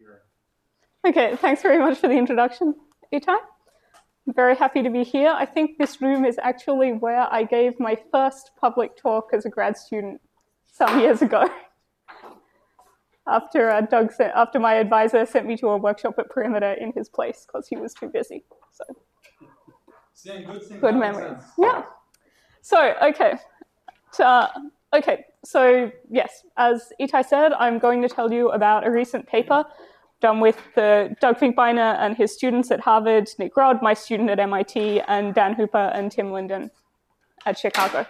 here. Okay, thanks very much for the introduction, Itai. I'm very happy to be here. I think this room is actually where I gave my first public talk as a grad student some years ago. After my advisor sent me to a workshop at Perimeter in his place because he was too busy. So, good memory. Yeah. So, So yes, as Itai said, I'm going to tell you about a recent paper done with Doug Finkbeiner and his students at Harvard, Nick Rod, my student at MIT, and Dan Hooper and Tim Linden at Chicago.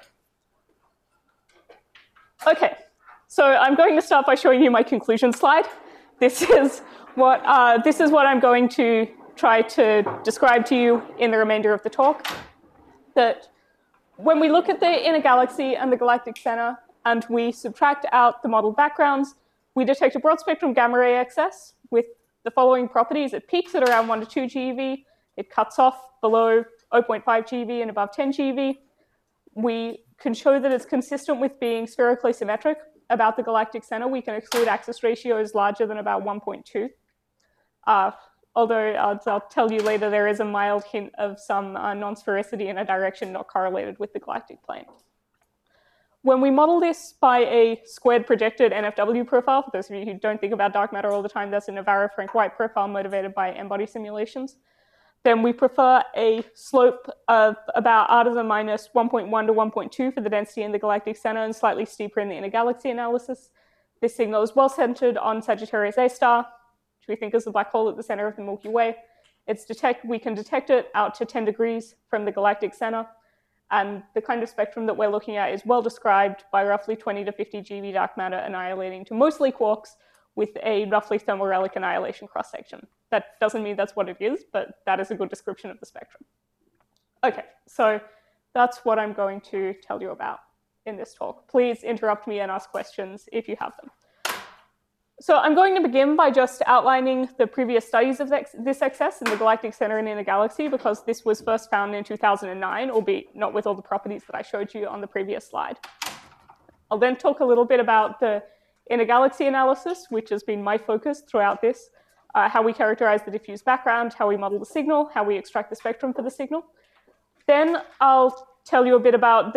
Okay, so I'm going to start by showing you my conclusion slide. This is what I'm going to try to describe to you in the remainder of the talk. That when we look at the inner galaxy and the galactic center, and we subtract out the model backgrounds, we detect a broad spectrum gamma ray excess with the following properties. It peaks at around 1 to 2 GeV. It cuts off below 0.5 GeV and above 10 GeV. We can show that it's consistent with being spherically symmetric about the galactic center. We can exclude axis ratios larger than about 1.2. Although I'll tell you later, there is a mild hint of some non-sphericity in a direction not correlated with the galactic plane. When we model this by a squared projected NFW profile, for those of you who don't think about dark matter all the time, that's a Navarro-Frank-White profile motivated by n-body simulations, then we prefer a slope of about r to the minus 1.1 to 1.2 for the density in the galactic center and slightly steeper in the inner galaxy analysis. This signal is well centered on Sagittarius A star, which we think is the black hole at the center of the Milky Way. We can detect it out to 10 degrees from the galactic center. And the kind of spectrum that we're looking at is well described by roughly 20 to 50 GeV dark matter annihilating to mostly quarks with a roughly thermal relic annihilation cross-section. That doesn't mean that's what it is, but that is a good description of the spectrum. Okay, so that's what I'm going to tell you about in this talk. Please interrupt me and ask questions if you have them. So I'm going to begin by just outlining the previous studies of this excess in the galactic center and inner galaxy, because this was first found in 2009, albeit not with all the properties that I showed you on the previous slide. I'll then talk a little bit about the inner galaxy analysis, which has been my focus throughout this, how we characterize the diffuse background, how we model the signal, how we extract the spectrum for the signal. Then I'll tell you a bit about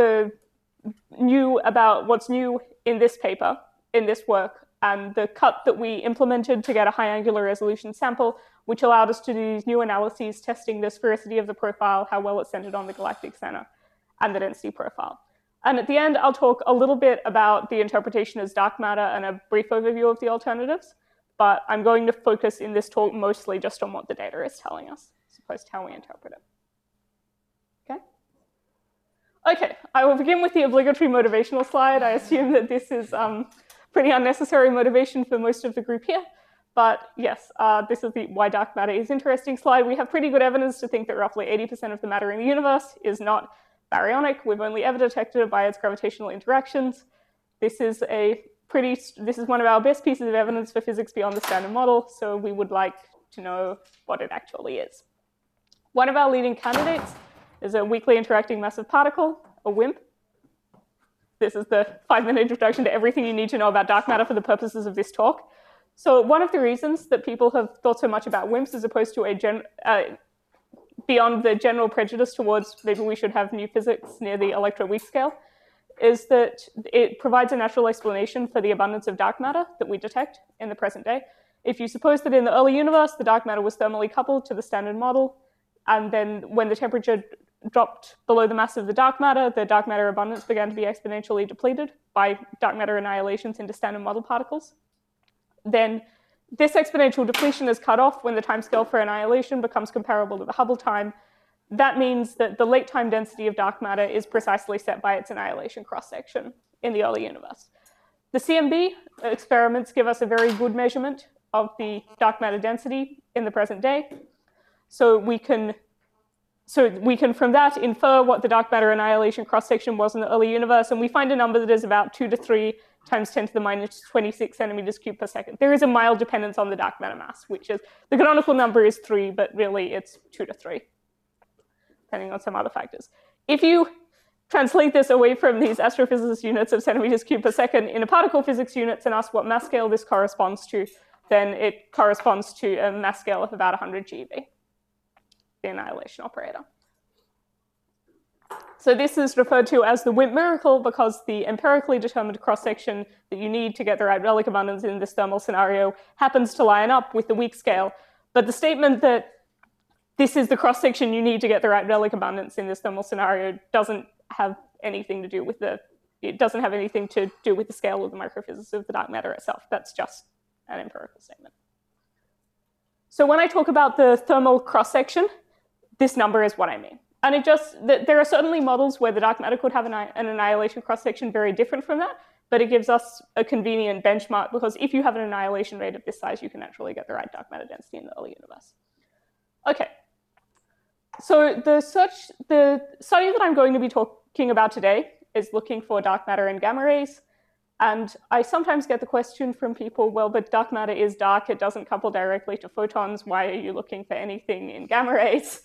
what's new in this paper, in this work, and the cut that we implemented to get a high angular resolution sample, which allowed us to do these new analyses testing the sphericity of the profile, how well it's centered on the galactic center, and the density profile. And at the end, I'll talk a little bit about the interpretation as dark matter and a brief overview of the alternatives, but I'm going to focus in this talk mostly just on what the data is telling us, as opposed to how we interpret it. Okay, I will begin with the obligatory motivational slide. I assume that this is pretty unnecessary motivation for most of the group here. But yes, this is the why dark matter is interesting slide. We have pretty good evidence to think that roughly 80% of the matter in the universe is not baryonic. We've only ever detected it by its gravitational interactions. This is one of our best pieces of evidence for physics beyond the standard model, so we would like to know what it actually is. One of our leading candidates is a weakly interacting massive particle, a WIMP. This is the 5-minute introduction to everything you need to know about dark matter for the purposes of this talk. So one of the reasons that people have thought so much about WIMPs as opposed to beyond the general prejudice towards maybe we should have new physics near the electroweak scale is that it provides a natural explanation for the abundance of dark matter that we detect in the present day. If you suppose that in the early universe, the dark matter was thermally coupled to the standard model, and then when the temperature dropped below the mass of the dark matter abundance began to be exponentially depleted by dark matter annihilations into standard model particles. Then this exponential depletion is cut off when the timescale for annihilation becomes comparable to the Hubble time. That means that the late time density of dark matter is precisely set by its annihilation cross-section in the early universe. The CMB experiments give us a very good measurement of the dark matter density in the present day. So we can from that infer what the dark matter annihilation cross-section was in the early universe, and we find a number that is about 2 to 3 times 10 to the minus 26 centimeters cubed per second. There is a mild dependence on the dark matter mass, which is, the canonical number is 3, but really it's 2 to 3, depending on some other factors. If you translate this away from these astrophysicist units of centimeters cubed per second into particle physics units and ask what mass scale this corresponds to, then it corresponds to a mass scale of about 100 GeV, the annihilation operator. So this is referred to as the WIMP miracle because the empirically determined cross-section that you need to get the right relic abundance in this thermal scenario happens to line up with the weak scale. But the statement that this is the cross-section you need to get the right relic abundance in this thermal scenario doesn't have anything to do with the scale of the microphysics of the dark matter itself. That's just an empirical statement. So when I talk about the thermal cross-section, this number is what I mean. And there are certainly models where the dark matter could have an annihilation cross-section very different from that, but it gives us a convenient benchmark because if you have an annihilation rate of this size, you can actually get the right dark matter density in the early universe. Okay. So the study that I'm going to be talking about today is looking for dark matter in gamma rays. And I sometimes get the question from people, well, but dark matter is dark. It doesn't couple directly to photons. Why are you looking for anything in gamma rays?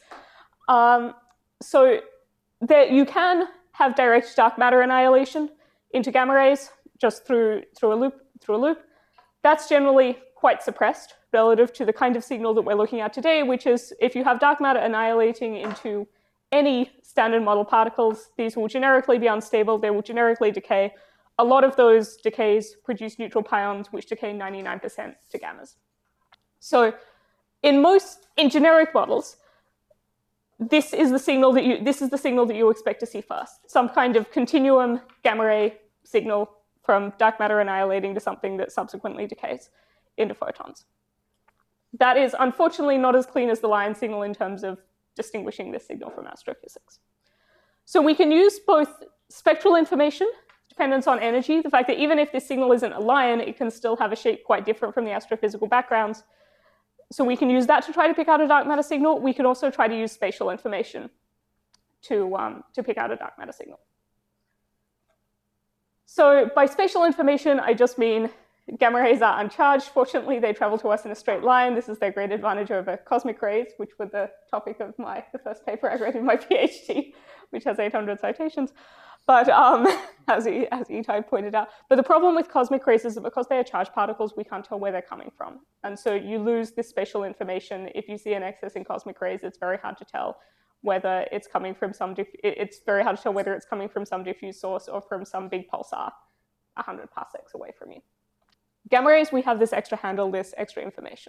So you can have direct dark matter annihilation into gamma rays just through a loop. That's generally quite suppressed relative to the kind of signal that we're looking at today, which is if you have dark matter annihilating into any standard model particles, these will generically be unstable. They will generically decay. A lot of those decays produce neutral pions, which decay 99% to gammas. So in generic models, this is the signal that you expect to see first. Some kind of continuum gamma ray signal from dark matter annihilating to something that subsequently decays into photons. That is unfortunately not as clean as the line signal in terms of distinguishing this signal from astrophysics. So we can use both spectral information, dependence on energy, the fact that even if this signal isn't a line, it can still have a shape quite different from the astrophysical backgrounds. So we can use that to try to pick out a dark matter signal. We can also try to use spatial information to pick out a dark matter signal. So by spatial information, I just mean gamma rays are uncharged. Fortunately, they travel to us in a straight line. This is their great advantage over cosmic rays, which were the topic of the first paper I read in my PhD, which has 800 citations. But as Itai pointed out, but the problem with cosmic rays is that because they are charged particles, we can't tell where they're coming from. And so you lose this spatial information. If you see an excess in cosmic rays, it's very hard to tell whether it's coming from whether it's coming from some diffuse source or from some big pulsar 100 parsecs away from you. Gamma rays, we have this extra handle, this extra information.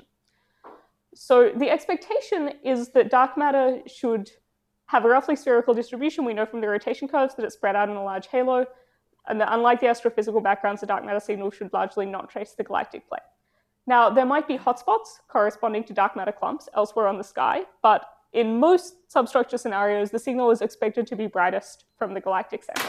So the expectation is that dark matter should have a roughly spherical distribution. We know from the rotation curves that it's spread out in a large halo, and that unlike the astrophysical backgrounds, the dark matter signal should largely not trace the galactic plane. Now, there might be hotspots corresponding to dark matter clumps elsewhere on the sky, but in most substructure scenarios, the signal is expected to be brightest from the galactic center.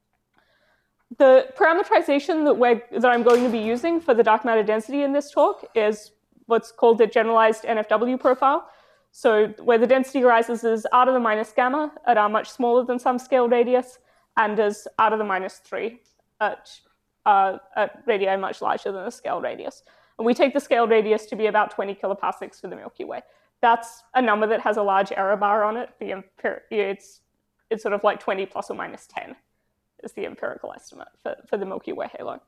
The parameterization that I'm going to be using for the dark matter density in this talk is what's called the generalized NFW profile. So where the density rises as r to the minus gamma at r much smaller than some scale radius, and as r to the minus 3 at radii much larger than the scale radius. And we take the scale radius to be about 20 kiloparsecs for the Milky Way. That's a number that has a large error bar on it. It's sort of like 20 plus or minus 10 is the empirical estimate for the Milky Way halo.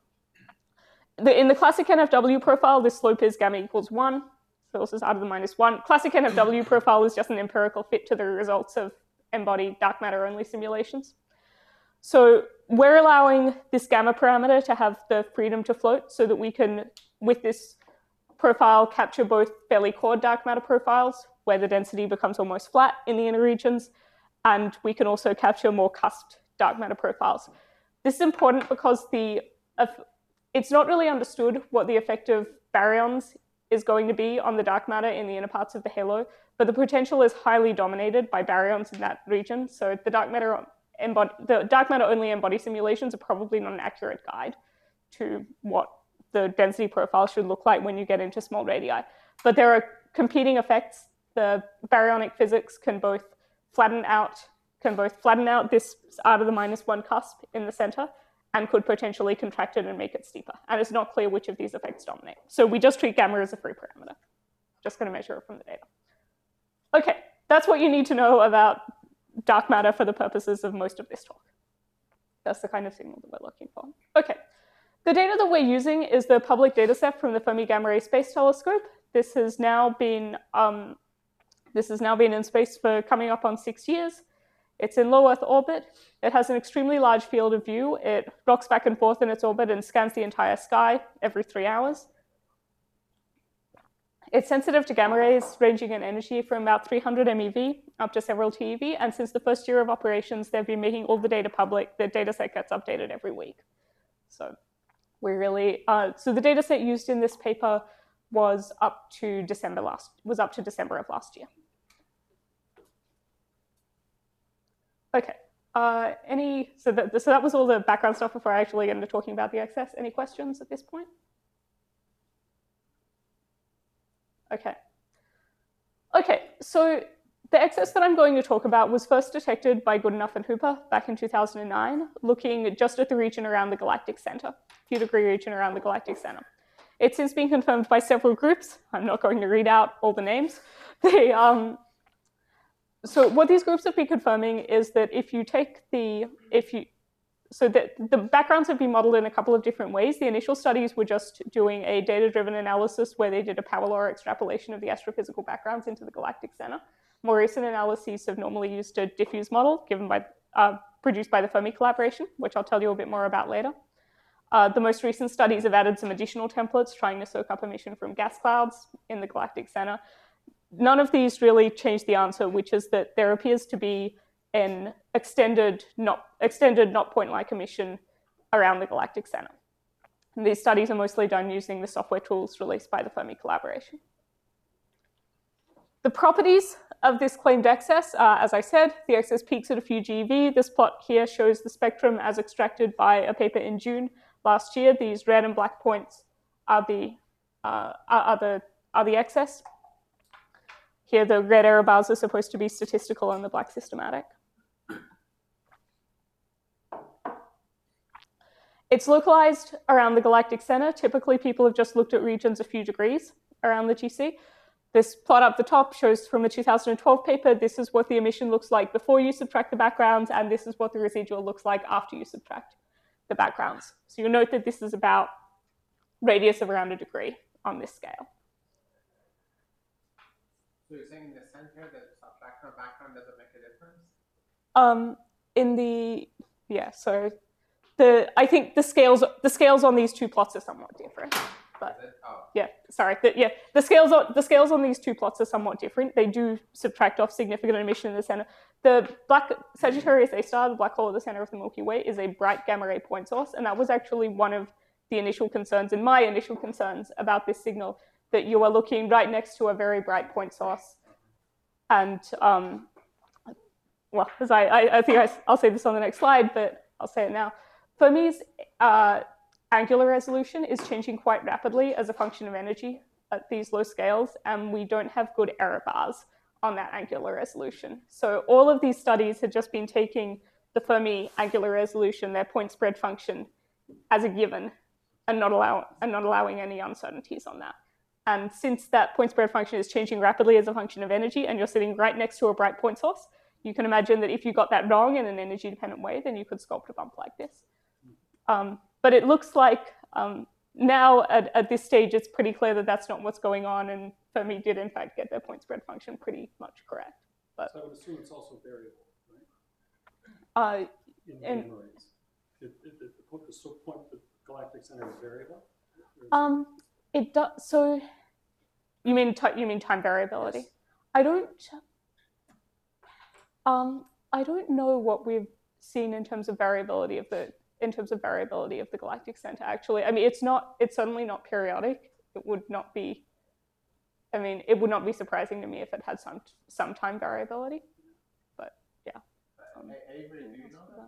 In the classic NFW profile, this slope is gamma equals 1. So this is r to the minus 1. Classic NFW profile is just an empirical fit to the results of embodied dark matter only simulations. So we're allowing this gamma parameter to have the freedom to float so that we can, with this profile, capture both fairly cored dark matter profiles where the density becomes almost flat in the inner regions, and we can also capture more cusped dark matter profiles. This is important because it's not really understood what the effect of baryons is going to be on the dark matter in the inner parts of the halo, but the potential is highly dominated by baryons in that region. So the dark matter only embodied simulations are probably not an accurate guide to what the density profile should look like when you get into small radii. But there are competing effects. The baryonic physics can both flatten out this r to the minus 1 cusp in the center, and could potentially contract it and make it steeper. And it's not clear which of these effects dominate. So we just treat gamma as a free parameter. Just going to measure it from the data. Okay, that's what you need to know about dark matter for the purposes of most of this talk. That's the kind of signal that we're looking for. Okay, The data that we're using is the public dataset from the Fermi Gamma Ray Space Telescope. This has now been in space for coming up on 6 years. It's in low Earth orbit. It has an extremely large field of view. It rocks back and forth in its orbit and scans the entire sky every 3 hours. It's sensitive to gamma rays, ranging in energy from about 300 MeV up to several TeV. And since the first year of operations, they've been making all the data public. The dataset gets updated every week. So the dataset used in this paper was up to December of last year. Okay. So that was all the background stuff before I actually get into talking about the XS. Any questions at this point? Okay, so the XS that I'm going to talk about was first detected by Goodenough and Hooper back in 2009, looking just at the region around the galactic center, few degree region around the galactic center. It's since been confirmed by several groups. I'm not going to read out all the names. So what these groups have been confirming is that the backgrounds have been modeled in a couple of different ways. The initial studies were just doing a data-driven analysis where they did a power law extrapolation of the astrophysical backgrounds into the galactic center. More recent analyses have normally used a diffuse model produced by the Fermi collaboration, which I'll tell you a bit more about later. The most recent studies have added some additional templates trying to soak up emission from gas clouds in the galactic center. None of these really change the answer, which is that there appears to be an extended not point-like emission around the galactic center. And these studies are mostly done using the software tools released by the Fermi collaboration. The properties of this claimed excess are, as I said, the excess peaks at a few GeV. This plot here shows the spectrum as extracted by a paper in June last year. These red and black points are the excess. Here, the red error bars are supposed to be statistical and the black systematic. It's localized around the galactic center. Typically, people have just looked at regions a few degrees around the GC. This plot up the top shows from a 2012 paper, this is what the emission looks like before you subtract the backgrounds, and this is what the residual looks like after you subtract the backgrounds. So you'll note that this is about radius of around a degree on this scale. So you're saying in the center that subtraction of background doesn't make a difference? I think the scales on these two plots are somewhat different. But the scales on these two plots are somewhat different. They do subtract off significant emission in the center. The black Sagittarius A star, the black hole at the center of the Milky Way, is a bright gamma ray point source, and that was actually one of the initial concerns, and my initial concerns about this signal, that you are looking right next to a very bright point source. And well, as I think I'll say this on the next slide, but I'll say it now. Fermi's angular resolution is changing quite rapidly as a function of energy at these low scales, and we don't have good error bars on that angular resolution. So all of these studies have just been taking the Fermi angular resolution, their point spread function, as a given, and not allowing any uncertainties on that. And since that point spread function is changing rapidly as a function of energy, and you're sitting right next to a bright point source, you can imagine that if you got that wrong in an energy-dependent way, then you could sculpt a bump like this. But it looks like now at this stage, it's pretty clear that that's not what's going on, and Fermi did in fact get their point spread function pretty much correct. But, so I would assume it's also variable, right? In gamma rays. The galactic center is variable? It does. So you mean time variability? Yes. I don't know what we've seen in terms of variability of the galactic center. Actually, I mean, it's certainly not periodic. It would not be. I mean, it would not be surprising to me if it had some time variability. But yeah. Avery, do you know that?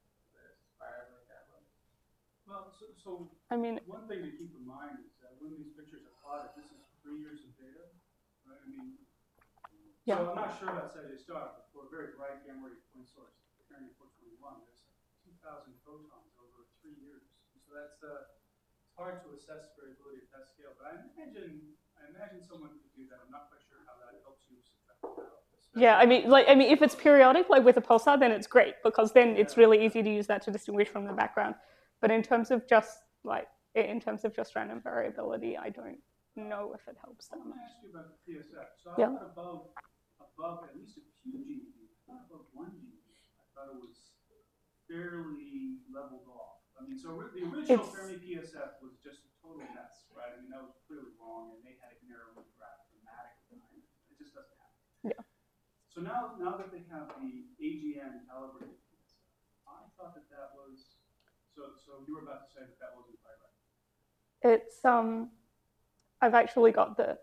Well, so I mean, one thing to keep in mind is that when these pictures are plotted, this is 3 years of data, right? I mean, yeah. So I'm not sure about Sagittarius star, but for a very bright gamma ray point source, apparently 421, there's 2,000 photons over 3 years. So that's it's hard to assess variability at that scale. But I imagine someone could do that. I'm not quite sure how that helps you subtract it out. Yeah, I mean, if it's periodic, like with a pulsar, then it's great because then it's really easy to use that to distinguish from the background. But in terms of just like in terms of just random variability, I don't know if it helps I that want to much. ask you about the PSF. So I Yeah. thought above at least a few GeV, not above 1 GeV. I thought it was fairly leveled off. I mean, so the original Fermi PSF was just a total mess, right? I mean, that was clearly wrong, and they had it narrowly graphed dramatically. It just doesn't happen. Yeah. So now that they have the AGN calibrated PSF, I thought that was, so you were about to say that wasn't quite right. It's I've actually got the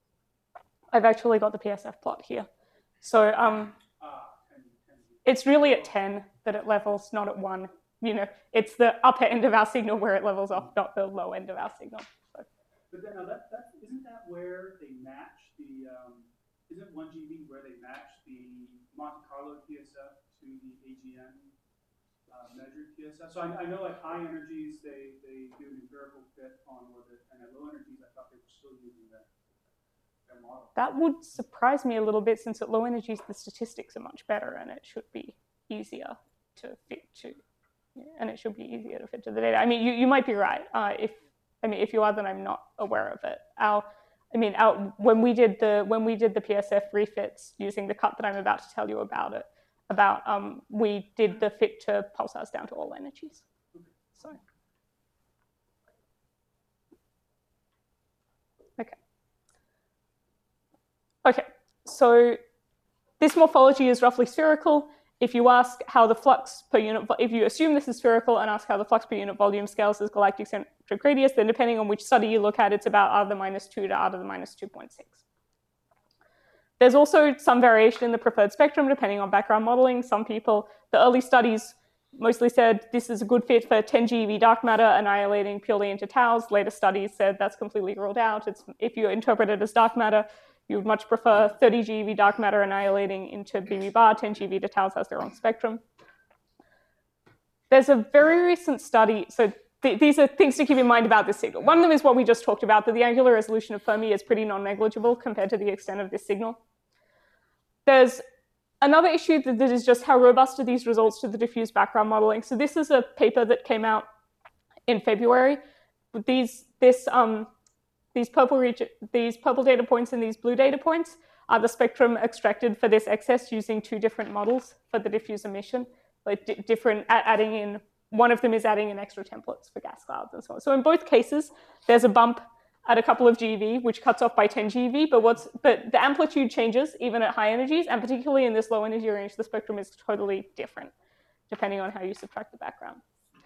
PSF plot here. So 10. it's really at 10 that it levels, not at 1. You know, it's the upper end of our signal where it levels off, not the low end of our signal. So. But then, isn't that where they match the, isn't 1 GeV where they match the Monte Carlo PSF to the AGN measured PSF? So I know at high energies they do an empirical fit on orbit, and at low energies I thought they were still using their model. That would surprise me a little bit, since at low energies the statistics are much better and it should be easier to fit to. And it should be easier to fit to the data. I mean, you might be right. If you are, then I'm not aware of it. When we did the PSF refits using the cut that I'm about to tell you about we did the fit to pulsars down to all energies. So, okay. So this morphology is roughly spherical. If you ask how the flux per unit, if you assume this is spherical and ask how the flux per unit volume scales as galactic centric radius, then depending on which study you look at, it's about r to the -2 to r to the -2.6. There's also some variation in the preferred spectrum depending on background modeling. Some people, the early studies mostly said this is a good fit for 10 GeV dark matter annihilating purely into taus. Later studies said that's completely ruled out. If you interpret it as dark matter, you would much prefer 30 GeV dark matter annihilating into BB bar. 10 GeV to taus has their own spectrum. There's a very recent study, so these are things to keep in mind about this signal. One of them is what we just talked about, that the angular resolution of Fermi is pretty non-negligible compared to the extent of this signal. There's another issue that is just how robust are these results to the diffuse background modeling. So this is a paper that came out in February. These purple data points and these blue data points are the spectrum extracted for this excess using 2 different models for the diffuse emission. Like adding in, one of them is adding in extra templates for gas clouds and so on. So in both cases, there's a bump at a couple of GeV, which cuts off by 10 GeV, but the amplitude changes even at high energies, and particularly in this low energy range, the spectrum is totally different, depending on how you subtract the background.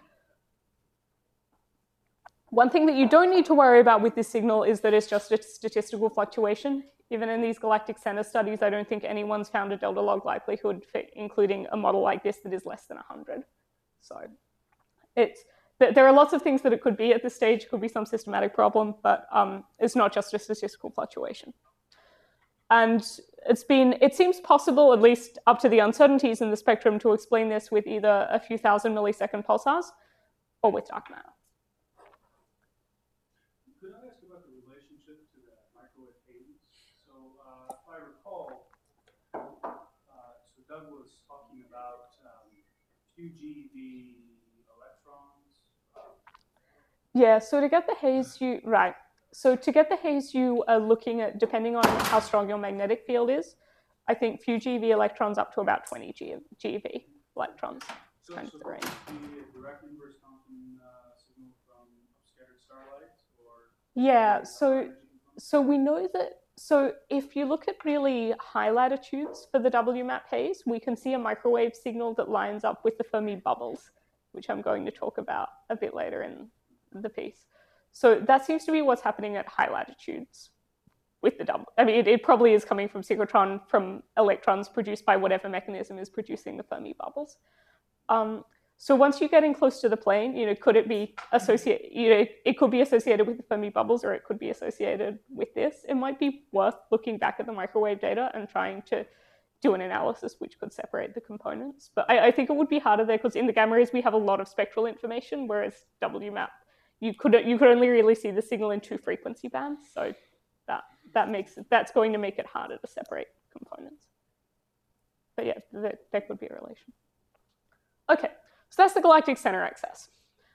One thing that you don't need to worry about with this signal is that it's just a statistical fluctuation. Even in these galactic center studies, I don't think anyone's found a delta log likelihood for including a model like this that is less than 100. So there are lots of things that it could be at this stage. It could be some systematic problem, but it's not just a statistical fluctuation. And it seems possible, at least up to the uncertainties in the spectrum, to explain this with either a few thousand millisecond pulsars or with dark matter. Could I ask about the relationship to the microwave haze? So if I recall, so Doug was talking about few GeV electrons. Yeah, so to get the haze, you are looking at, depending on how strong your magnetic field is, I think few GeV electrons up to about 20 GeV electrons. So kind of the range. Be a direct inverse Compton signal from scattered starlight, or yeah, so we know that. So if you look at really high latitudes for the WMAP haze, we can see a microwave signal that lines up with the Fermi bubbles, which I'm going to talk about a bit later in the piece. So that seems to be what's happening at high latitudes with the it probably is coming from synchrotron, from electrons produced by whatever mechanism is producing the Fermi bubbles. So once you get in close to the plane, could it be associated? It could be associated with the Fermi bubbles, or it could be associated with this. It might be worth looking back at the microwave data and trying to do an analysis which could separate the components. But I think it would be harder there, because in the gamma rays we have a lot of spectral information, whereas WMAP, you could only really see the signal in 2 frequency bands. So that's going to make it harder to separate components. But yeah, there could be a relation. Okay. So that's the galactic center excess.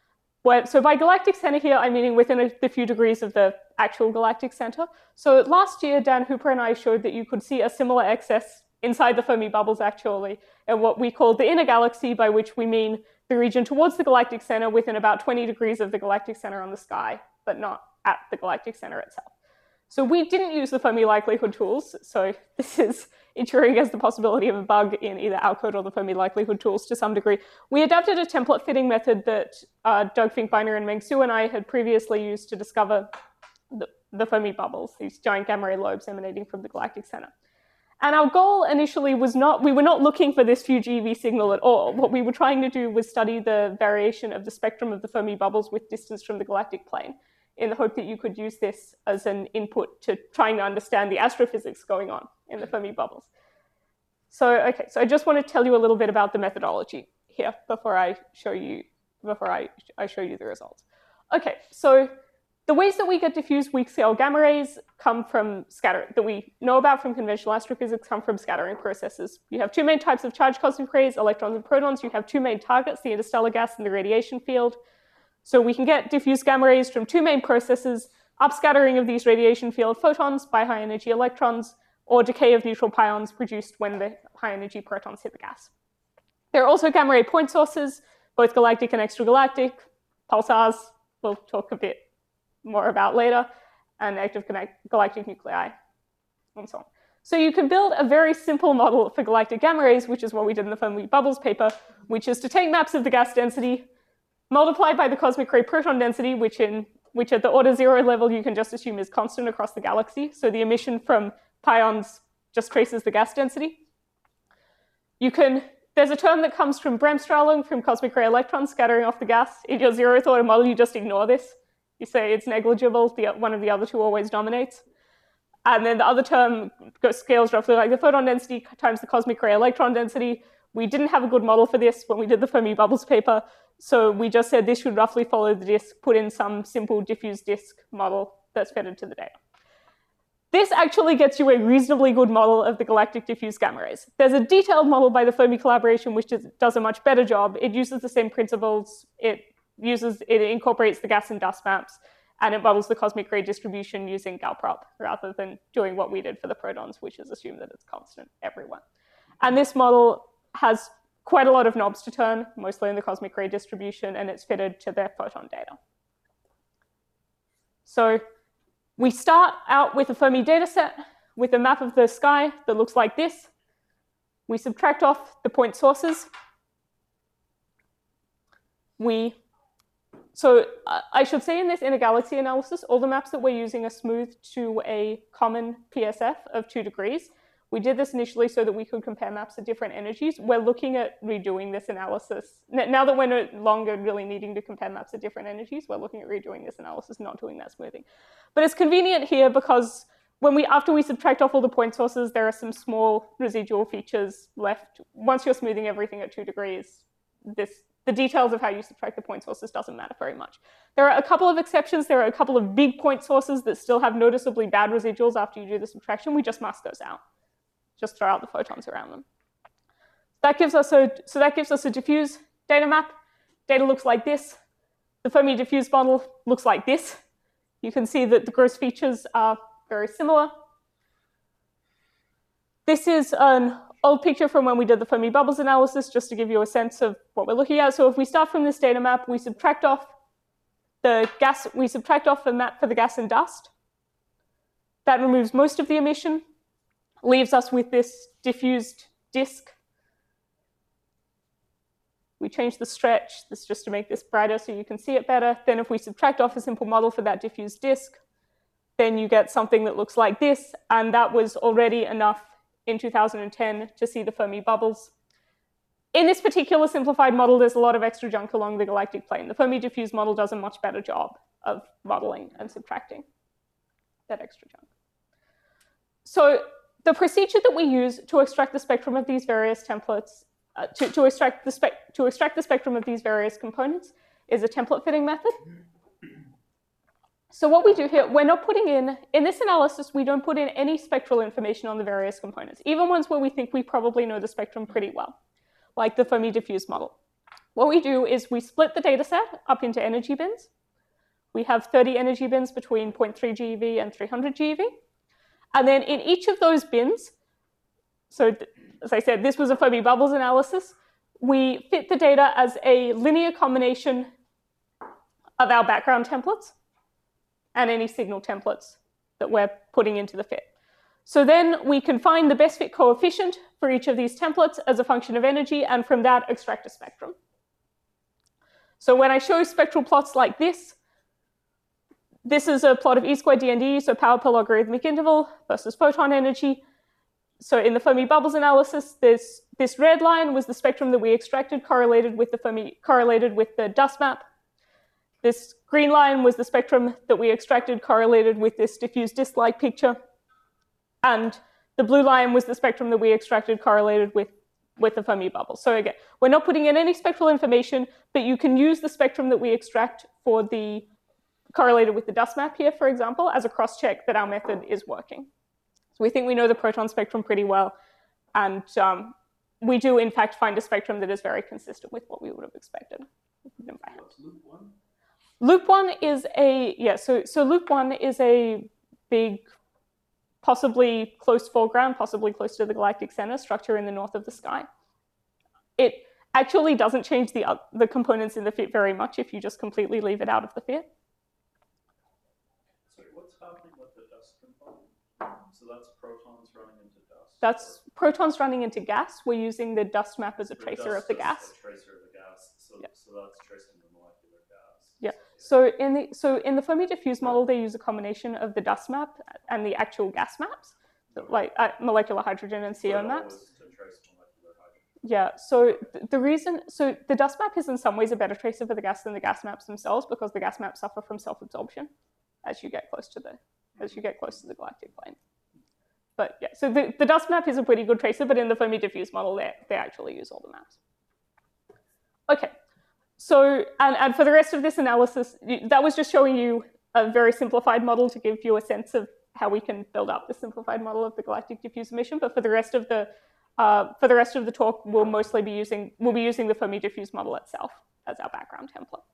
So by galactic center here, I'm meaning within the few degrees of the actual galactic center. So last year, Dan Hooper and I showed that you could see a similar excess inside the Fermi bubbles, actually, in what we call the inner galaxy, by which we mean the region towards the galactic center within about 20 degrees of the galactic center on the sky, but not at the galactic center itself. So we didn't use the Fermi likelihood tools, so this is ensuring against the possibility of a bug in either our code or the Fermi likelihood tools to some degree. We adapted a template fitting method that Doug Finkbeiner and Meng Su and I had previously used to discover the Fermi bubbles, these giant gamma ray lobes emanating from the galactic center. And our goal initially was we were not looking for this huge EV signal at all. What we were trying to do was study the variation of the spectrum of the Fermi bubbles with distance from the galactic plane, in the hope that you could use this as an input to trying to understand the astrophysics going on in the Fermi bubbles. So I just want to tell you a little bit about the methodology here before I show you the results. Okay, so the ways that we get diffuse weak-scale gamma rays come from scattering, that we know about from conventional astrophysics, come from scattering processes. You have two main types of charged cosmic rays, electrons and protons. You have two main targets, the interstellar gas and the radiation field. So we can get diffuse gamma rays from two main processes: upscattering of these radiation field photons by high-energy electrons, or decay of neutral pions produced when the high-energy protons hit the gas. There are also gamma ray point sources, both galactic and extragalactic, pulsars, we'll talk a bit more about later, and active galactic nuclei, and so on. So you can build a very simple model for galactic gamma rays, which is what we did in the Fermi bubbles paper, which is to take maps of the gas density, multiplied by the cosmic ray proton density, which at the order 0 level you can just assume is constant across the galaxy. So the emission from pions just traces the gas density. There's a term that comes from Bremsstrahlung, from cosmic ray electrons scattering off the gas. In your zeroth order model, you just ignore this. You say it's negligible, one of the other two always dominates. And then the other term scales roughly like the photon density times the cosmic ray electron density. We didn't have a good model for this when we did the Fermi bubbles paper, so we just said this should roughly follow the disk, put in some simple diffuse disk model that's fed into the data. This actually gets you a reasonably good model of the galactic diffuse gamma rays. There's a detailed model by the Fermi collaboration which does a much better job. It uses the same principles. It incorporates the gas and dust maps, and it models the cosmic ray distribution using Galprop rather than doing what we did for the protons, which is assume that it's constant everywhere. And this model has quite a lot of knobs to turn, mostly in the cosmic ray distribution, and it's fitted to their photon data. So we start out with a Fermi dataset with a map of the sky that looks like this. We subtract off the point sources. So I should say in this inner galaxy analysis, all the maps that we're using are smoothed to a common PSF of 2 degrees. We did this initially so that we could compare maps at different energies. We're looking at redoing this analysis. Now that we're no longer really needing to compare maps at different energies, we're looking at redoing this analysis, not doing that smoothing. But it's convenient here because after we subtract off all the point sources, there are some small residual features left. Once you're smoothing everything at 2 degrees, the details of how you subtract the point sources doesn't matter very much. There are a couple of exceptions. There are a couple of big point sources that still have noticeably bad residuals after you do the subtraction. We just mask those out. Just throw out the photons around them. That gives us a diffuse data map. Data looks like this. The Fermi diffuse model looks like this. You can see that the gross features are very similar. This is an old picture from when we did the Fermi bubbles analysis, just to give you a sense of what we're looking at. So if we start from this data map, we subtract off the map for the gas and dust. That removes most of the emission, leaves us with this diffused disk. We change the stretch, this just to make this brighter so you can see it better. Then if we subtract off a simple model for that diffused disk, then you get something that looks like this, and that was already enough in 2010 to see the Fermi bubbles. In this particular simplified model, there's a lot of extra junk along the galactic plane. The Fermi diffuse model does a much better job of modeling and subtracting that extra junk. So the procedure that we use to extract the spectrum of these various templates, to extract the spectrum of these various components is a template fitting method. So what we do here, we're not putting in this analysis, we don't put in any spectral information on the various components, even ones where we think we probably know the spectrum pretty well, like the Fermi diffuse model. what we do is we split the data set up into energy bins. We have 30 energy bins between 0.3 GeV and 300 GeV. And then in each of those bins, so as I said, this was a Fermi bubbles analysis, we fit the data as a linear combination of our background templates and any signal templates that we're putting into the fit. So then we can find the best fit coefficient for each of these templates as a function of energy, and from that extract a spectrum. So when I show spectral plots like this is a plot of E squared DND, so power per logarithmic interval versus photon energy. So in the Fermi bubbles analysis, this red line was the spectrum that we extracted correlated with the dust map. This green line was the spectrum that we extracted correlated with this diffuse disk-like picture. And the blue line was the spectrum that we extracted correlated with the Fermi bubble. So again, we're not putting in any spectral information, but you can use the spectrum that we extract for the correlated with the dust map here, for example, as a cross-check that our method is working. So we think we know the proton spectrum pretty well, and we do in fact find a spectrum that is very consistent with what we would have expected. What's loop one? Loop one is so loop one is a big, possibly close foreground, possibly close to the galactic center structure in the north of the sky. It actually doesn't change the components in the fit very much if you just completely leave it out of the fit. Sorry, what's happening with the dust component? So that's protons running into dust? That's protons running into gas. We're using the dust map as a tracer of the gas. A tracer of the gas. So, yeah. So that's tracing the molecular gas. Yeah. So in the Fermi diffuse model, they use a combination of the dust map and the actual gas maps, like molecular hydrogen and CO maps. To trace molecular hydrogen. Yeah. So the dust map is in some ways a better tracer for the gas than the gas maps themselves, because the gas maps suffer from self-absorption as you get close to the galactic plane. But yeah, so the dust map is a pretty good tracer, but in the Fermi diffuse model, they actually use all the maps. Okay. So, and for the rest of this analysis, that was just showing you a very simplified model to give you a sense of how we can build up the simplified model of the galactic diffuse emission. But for the rest of the talk, we'll be using the Fermi diffuse model itself as our background template.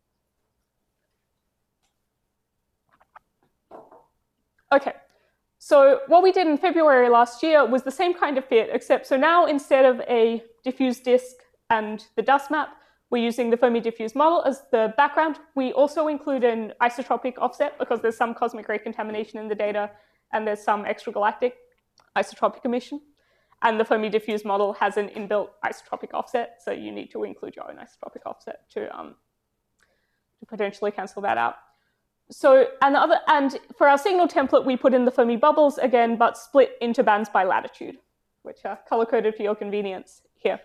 Okay. So what we did in February last year was the same kind of fit, except so now instead of a diffuse disk and the dust map, we're using the Fermi diffuse model as the background. We also include an isotropic offset because there's some cosmic ray contamination in the data and there's some extragalactic isotropic emission. And the Fermi diffuse model has an inbuilt isotropic offset, so you need to include your own isotropic offset to potentially cancel that out. So, and for our signal template, we put in the Fermi bubbles again, but split into bands by latitude, which are color-coded for your convenience here.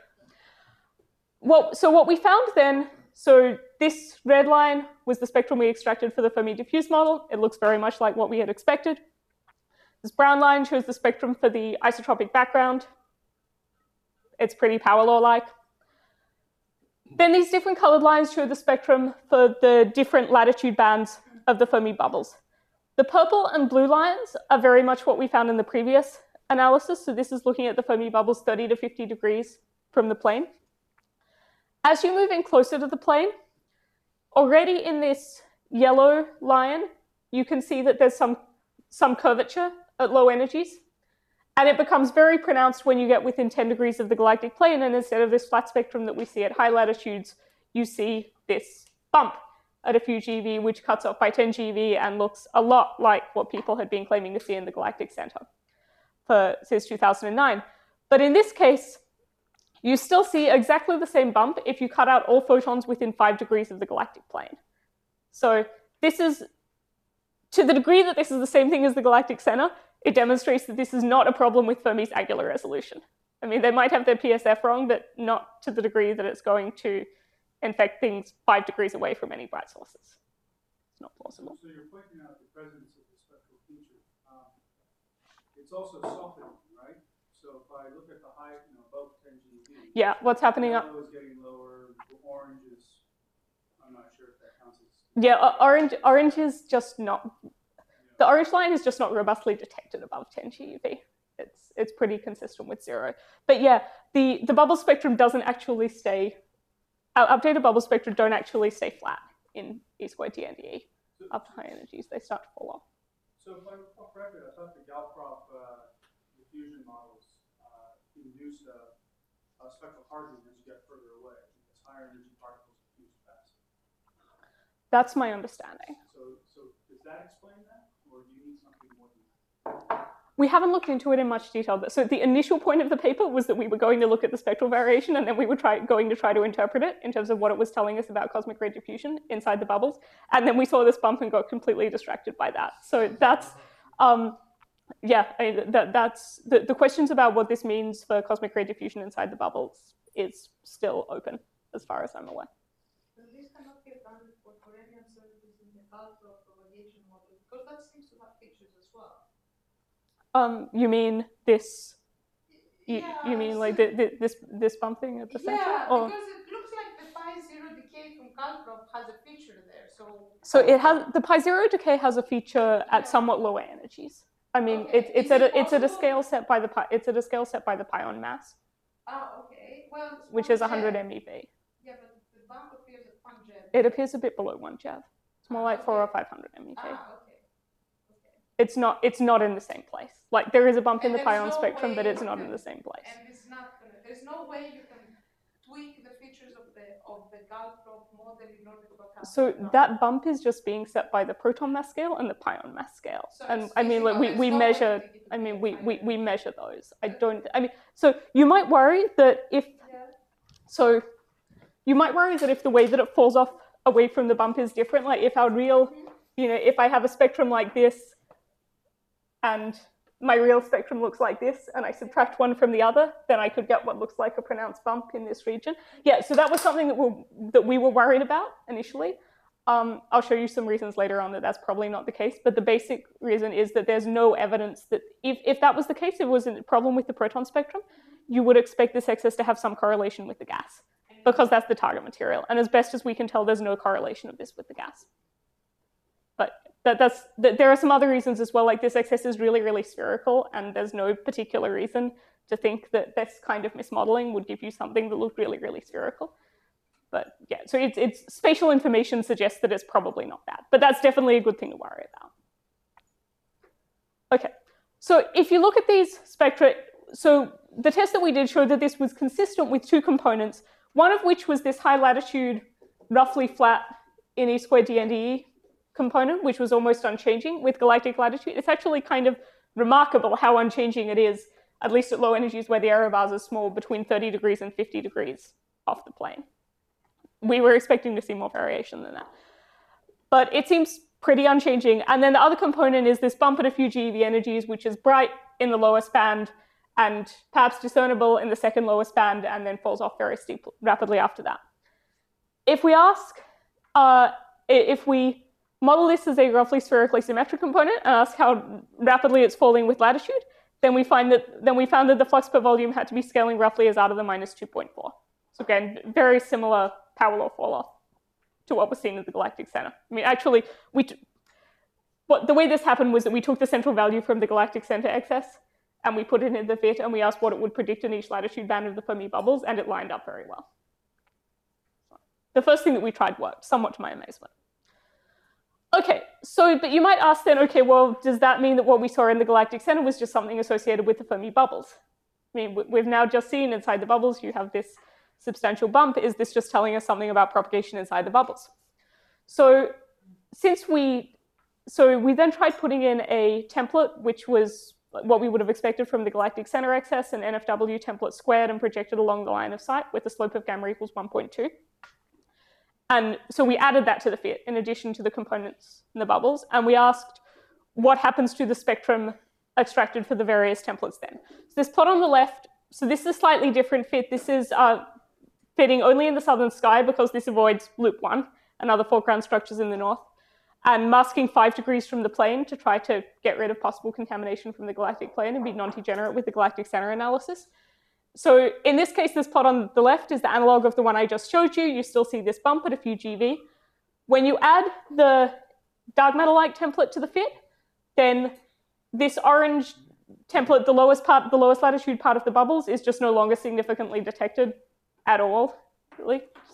So what we found then, so this red line was the spectrum we extracted for the Fermi diffuse model. It looks very much like what we had expected. This brown line shows the spectrum for the isotropic background. It's pretty power law-like. Then these different colored lines show the spectrum for the different latitude bands of the Fermi bubbles. The purple and blue lines are very much what we found in the previous analysis. So this is looking at the Fermi bubbles 30 to 50 degrees from the plane. As you move in closer to the plane, already in this yellow line, you can see that there's some curvature at low energies. And it becomes very pronounced when you get within 10 degrees of the galactic plane. And instead of this flat spectrum that we see at high latitudes, you see this bump at a few GeV, which cuts off by 10 GeV and looks a lot like what people had been claiming to see in the galactic center since 2009. But in this case, you still see exactly the same bump if you cut out all photons within 5 degrees of the galactic plane. So this is, to the degree that this is the same thing as the galactic center, it demonstrates that this is not a problem with Fermi's angular resolution. I mean, they might have their PSF wrong, but not to the degree that it's going to infect things 5 degrees away from any bright sources. It's not plausible. So you're pointing out the presence of the spectral feature. It's also softening, right? So if I look at the high, above 10 GeV, yeah, what's happening? Yellow is getting lower. Orange is, I'm not sure if that counts as. Yeah, orange is just not. The orange line is just not robustly detected above 10 GeV. It's pretty consistent with 0. But yeah, the bubble spectrum doesn't actually stay our updated bubble spectra don't actually stay flat in E² TNDE. After high energies, they start to fall off. So if I recall correctly, I thought the Galprop diffusion models induce a spectral hardening as you get further away, because higher energy particles diffuse faster. That's my understanding. So does that explain that, or do you need something more than that? We haven't looked into it in much detail. So the initial point of the paper was that we were going to look at the spectral variation, and then we were going to try to interpret it in terms of what it was telling us about cosmic ray diffusion inside the bubbles. And then we saw this bump and got completely distracted by that. So that's, that's the questions about what this means for cosmic ray diffusion inside the bubbles is still open, as far as I'm aware. So this cannot be accounted for Corellian surfaces in the Galprop propagation model, because that seems to have features as well. You mean this? You mean so like this bump thing at the center? Yeah, or? because it looks like the pi zero decay from Galprop has a feature there. So it has the pi zero decay has a feature at somewhat lower energies. I mean, Okay. it's at a scale set by the pi. It's at a scale set by the pion mass, Okay. Well, it's which one is 100 jet. MeV. Yeah, but the bump appears at 1 jet. It appears a bit below 1 JeV. It's more like 400 or 500 MeV. Okay. It's not in the same place. Like there is a bump in And the there's pion no spectrum, way but it's you not can- in the same place. And it's not gonna. There's no way you can tweak the features of the Galprop model in order to account. So for that bump is just being set by the proton mass scale and the pion mass scale. So And it's I mean, like physical, we there's no way measure. to take it I mean, to we measure those. So you might worry that if the way that it falls off away from the bump is different. Like if our real, if I have a spectrum like this, and my real spectrum looks like this, and I subtract one from the other, then I could get what looks like a pronounced bump in this region. Yeah, so that was something that we were worried about initially. I'll show you some reasons later on that that's probably not the case, but the basic reason is that there's no evidence that if that was the case, if it was a problem with the proton spectrum, you would expect this excess to have some correlation with the gas, because that's the target material. And as best as we can tell, there's no correlation of this with the gas. But there are some other reasons as well, like this excess is really, really spherical, and there's no particular reason to think that this kind of mismodeling would give you something that looked really, really spherical. But yeah, so it's spatial information suggests that it's probably not that, but that's definitely a good thing to worry about. Okay, so if you look at these spectra, so the test that we did showed that this was consistent with two components, one of which was this high latitude, roughly flat in E² DNDE component, which was almost unchanging with galactic latitude. It's actually kind of remarkable how unchanging it is, at least at low energies where the error bars are small, between 30 degrees and 50 degrees off the plane. We were expecting to see more variation than that. But it seems pretty unchanging. And then the other component is this bump at a few GeV energies, which is bright in the lowest band and perhaps discernible in the second lowest band, and then falls off very rapidly after that. If we model this as a roughly spherically symmetric component and ask how rapidly it's falling with latitude, then we found that the flux per volume had to be scaling roughly as out of the minus 2.4. So again, very similar power law fall off to what was seen at the galactic center. I mean, actually, the way this happened was that we took the central value from the galactic center excess and we put it in the fit and we asked what it would predict in each latitude band of the Fermi bubbles, and it lined up very well. The first thing that we tried worked, somewhat to my amazement. Okay, so, but you might ask then, okay, well, does that mean that what we saw in the galactic center was just something associated with the Fermi bubbles? I mean, we've now just seen inside the bubbles, you have this substantial bump. Is this just telling us something about propagation inside the bubbles? So we then tried putting in a template, which was what we would have expected from the galactic center excess, an NFW template squared and projected along the line of sight with a slope of gamma equals 1.2. And so we added that to the fit in addition to the components in the bubbles. And we asked what happens to the spectrum extracted for the various templates then. So this plot on the left, so this is a slightly different fit. This is fitting only in the southern sky because this avoids loop 1 and other foreground structures in the north, and masking 5 degrees from the plane to try to get rid of possible contamination from the galactic plane and be non-degenerate with the galactic center analysis. So in this case, this plot on the left is the analog of the one I just showed you. You still see this bump at a few GeV. When you add the dark matter-like template to the fit, then this orange template, the lowest latitude part of the bubbles, is just no longer significantly detected at all, really. Just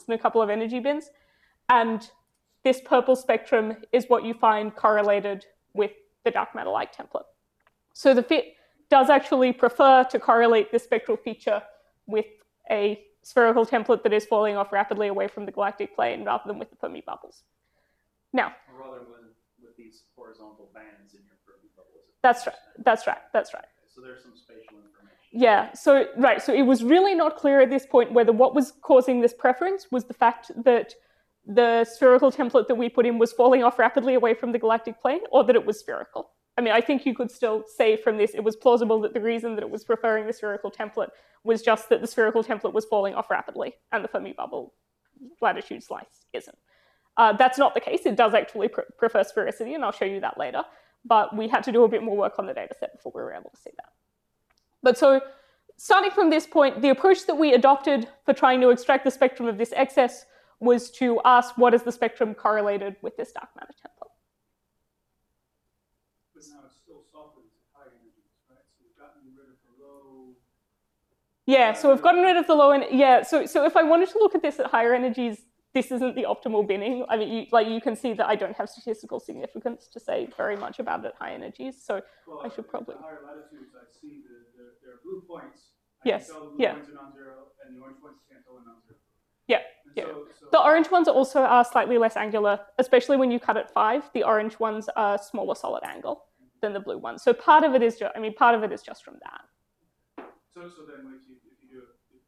in a couple of energy bins. And this purple spectrum is what you find correlated with the dark matter-like template. So the FIT does actually prefer to correlate this spectral feature with a spherical template that is falling off rapidly away from the galactic plane rather than with the Fermi bubbles. Now, Or rather with these horizontal bands in your Fermi bubbles. that's right, that's right, that's right. So there's some spatial information. Yeah, so it was really not clear at this point whether what was causing this preference was the fact that the spherical template that we put in was falling off rapidly away from the galactic plane, or that it was spherical. I mean, I think you could still say from this it was plausible that the reason that it was preferring the spherical template was just that the spherical template was falling off rapidly and the Fermi bubble latitude slice isn't. That's not the case. It does actually prefer sphericity, and I'll show you that later. But we had to do a bit more work on the data set before we were able to see that. But so, starting from this point, the approach that we adopted for trying to extract the spectrum of this excess was to ask what is the spectrum correlated with this dark matter template. But now it's still softens at high energies, right? So we've gotten rid of the low. Yeah, so we've gotten rid of the low end. Yeah, so if I wanted to look at this at higher energies, this isn't the optimal binning. I mean, you can see that I don't have statistical significance to say very much about it at high energies, so Well, I should probably. At higher latitudes, I see there are blue points. Yes, I can tell the blue yeah. points are non-zero, and the orange points can't tell are non-zero. Yeah, And yeah. So The orange ones also are slightly less angular, especially when you cut at 5. The orange ones are smaller solid angle than the blue ones. So part of it is just, part of it is just from that. So then, if you do,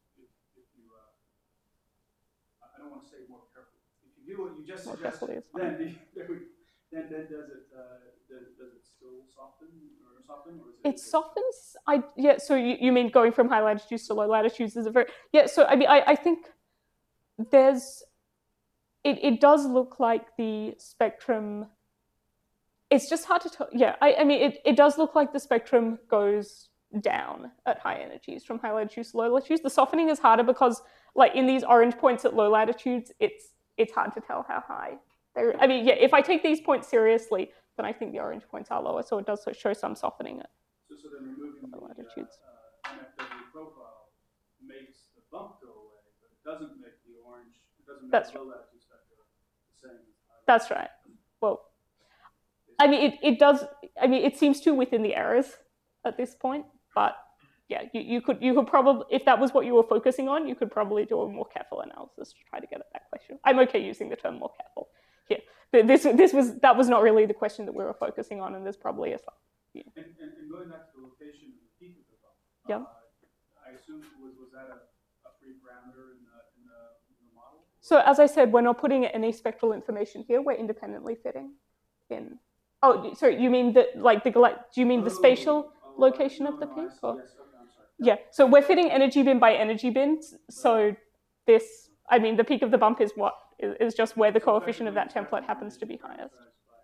I don't want to say more carefully. If you do what you just More suggested, carefully is fine. then does it still soften, or is it? It softens. Yeah. So you mean going from high latitudes to low latitudes is a very yeah. So I mean I think there's it does look like the spectrum. It's just hard to tell. Yeah. I mean it does look like the spectrum goes down at high energies from high latitudes to low latitudes. The softening is harder because like in these orange points at low latitudes, it's hard to tell how high. I mean, yeah, if I take these points seriously, then I think the orange points are lower, so it does show some softening at So then removing the latitudes. NFW profile makes the bump go away, but it doesn't make the orange, it doesn't make That's the low latitude spectra the same as high. That's right. Well, I mean, it does. I mean, it seems to within the errors at this point, but yeah, you could probably, if that was what you were focusing on, you could probably do a more careful analysis to try to get at that question. I'm okay using the term more careful here. But that was not really the question that we were focusing on, and there's probably a. Yeah. And going back to the location of the peak of the bump, Yeah. I assume was that a free parameter in the model? So as I said, we're not putting any spectral information here. We're independently fitting in. Oh, sorry. You mean do you mean the spatial location of the peak? Or? Yes, okay, I'm sorry. Yeah, so we're fitting energy bin by energy bin. So this, I mean, the peak of the bump is what is just where the coefficient of that template happens to be highest.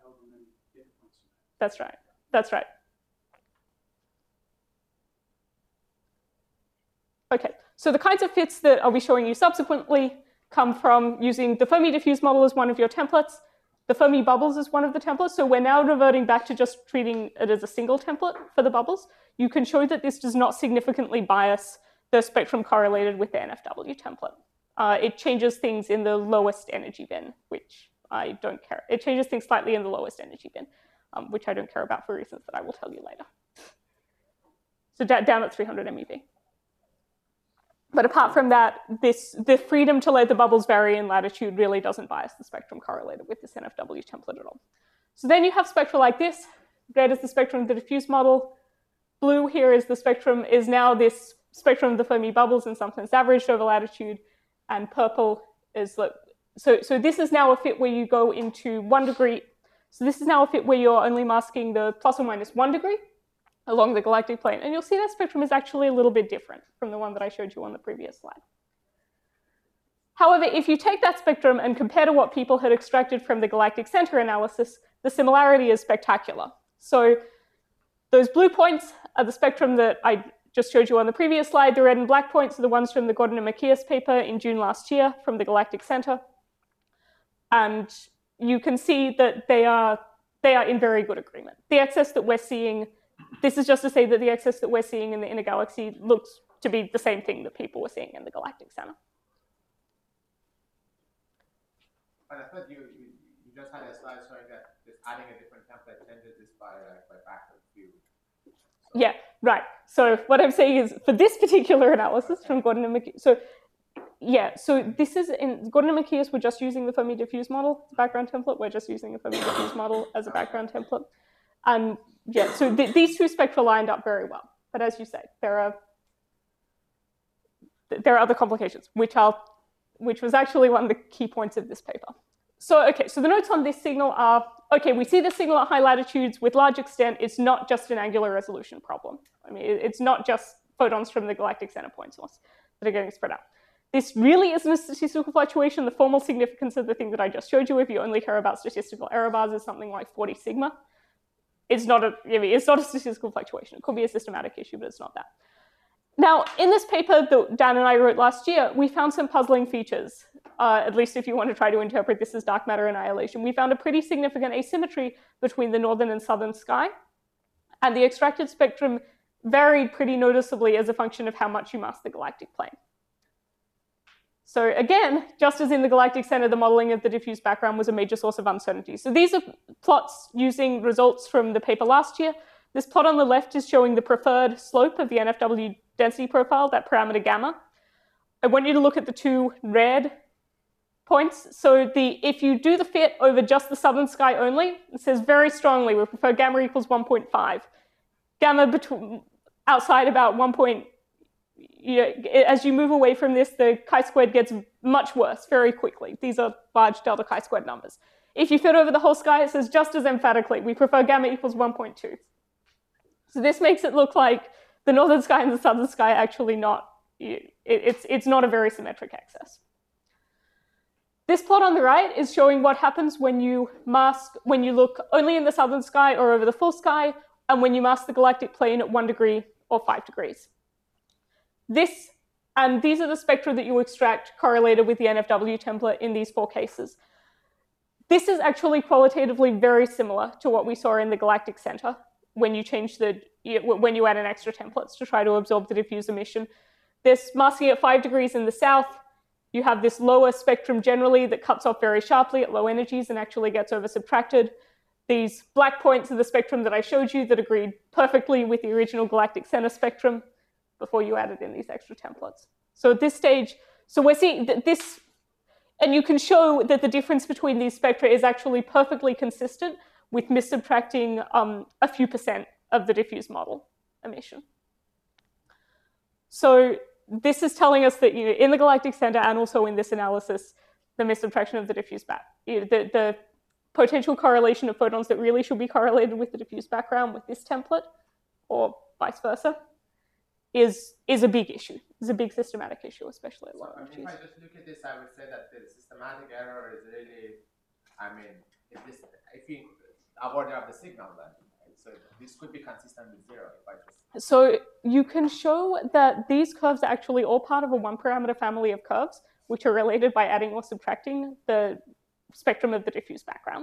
That's right. That's right. Okay, so the kinds of fits that I'll be showing you subsequently come from using the Fermi diffuse model as one of your templates, the Fermi bubbles as one of the templates. So we're now reverting back to just treating it as a single template for the bubbles. You can show that this does not significantly bias the spectrum correlated with the NFW template. It changes things in the lowest energy bin, which I don't care. It changes things slightly in the lowest energy bin, which I don't care about for reasons that I will tell you later. So down at 300 MeV. But apart from that, the freedom to let the bubbles vary in latitude really doesn't bias the spectrum correlated with this NFW template at all. So then you have spectra like this. Red is the spectrum of the diffuse model. Blue here is the spectrum, is now this spectrum of the Fermi bubbles in some sense averaged over latitude. And purple is, so this is now a fit where you go into 1 degree. So this is now a fit where you're only masking the plus or minus 1 degree along the galactic plane. And you'll see that spectrum is actually a little bit different from the one that I showed you on the previous slide. However, if you take that spectrum and compare to what people had extracted from the galactic center analysis, the similarity is spectacular. So those blue points are the spectrum that I just showed you on the previous slide. The red and black points are the ones from the Gordon and Macias paper in June last year from the galactic center. And you can see that they are in very good agreement. The excess that we're seeing, this is just to say that the excess that we're seeing in the inner galaxy looks to be the same thing that people were seeing in the galactic center. But I thought you just had a slide showing that just adding a different template changes this by factor of few. So. Yeah, right. So what I'm saying is, for this particular analysis from Gordon and Macias, so this is in Gordon and Macias, we're just using the Fermi diffuse model as a background template. We're just using the Fermi diffuse model as a background template. And yeah, so these two spectra lined up very well. But as you say, there are other complications, which was actually one of the key points of this paper. So, okay, so the notes on this signal are, okay, we see the signal at high latitudes with large extent. It's not just an angular resolution problem. I mean, it's not just photons from the galactic center point source that are getting spread out. This really isn't a statistical fluctuation. The formal significance of the thing that I just showed you, if you only care about statistical error bars, is something like 40 sigma. It's not a statistical fluctuation. It could be a systematic issue, but it's not that. Now, in this paper that Dan and I wrote last year, we found some puzzling features, at least if you want to try to interpret this as dark matter annihilation. We found a pretty significant asymmetry between the northern and southern sky, and the extracted spectrum varied pretty noticeably as a function of how much you mask the galactic plane. So again, just as in the galactic center, the modeling of the diffuse background was a major source of uncertainty. So these are plots using results from the paper last year. This plot on the left is showing the preferred slope of the NFW density profile, that parameter gamma. I want you to look at the two red points. So if you do the fit over just the southern sky only, it says very strongly we prefer gamma equals 1.5. Gamma outside about 1. As you move away from this, the chi-squared gets much worse very quickly. These are large delta chi-squared numbers. If you fit over the whole sky, it says just as emphatically, we prefer gamma equals 1.2. So this makes it look like the northern sky and the southern sky are actually not, it's not a very symmetric excess. This plot on the right is showing what happens when you look only in the southern sky or over the full sky, and when you mask the galactic plane at 1 degree or 5 degrees. These are the spectra that you extract correlated with the NFW template in these 4 cases. This is actually qualitatively very similar to what we saw in the galactic center when you add in extra templates to try to absorb the diffuse emission. This masking at 5 degrees in the south, you have this lower spectrum generally that cuts off very sharply at low energies and actually gets over-subtracted. These black points are the spectrum that I showed you that agreed perfectly with the original galactic center spectrum before you added in these extra templates. So at this stage, so we're seeing that this, and you can show that the difference between these spectra is actually perfectly consistent with missubtracting a few % of the diffuse model emission. So this is telling us that in the galactic center and also in this analysis, the missubtraction of the diffuse the potential correlation of photons that really should be correlated with the diffuse background with this template, or vice versa, is a big issue. It's a big systematic issue, especially at low energies. If I just look at this, I would say that the systematic error is really, if you avoid of the signal, then so this could be consistent with 0 if I just. So you can show that these curves are actually all part of a 1-parameter family of curves, which are related by adding or subtracting the spectrum of the diffuse background.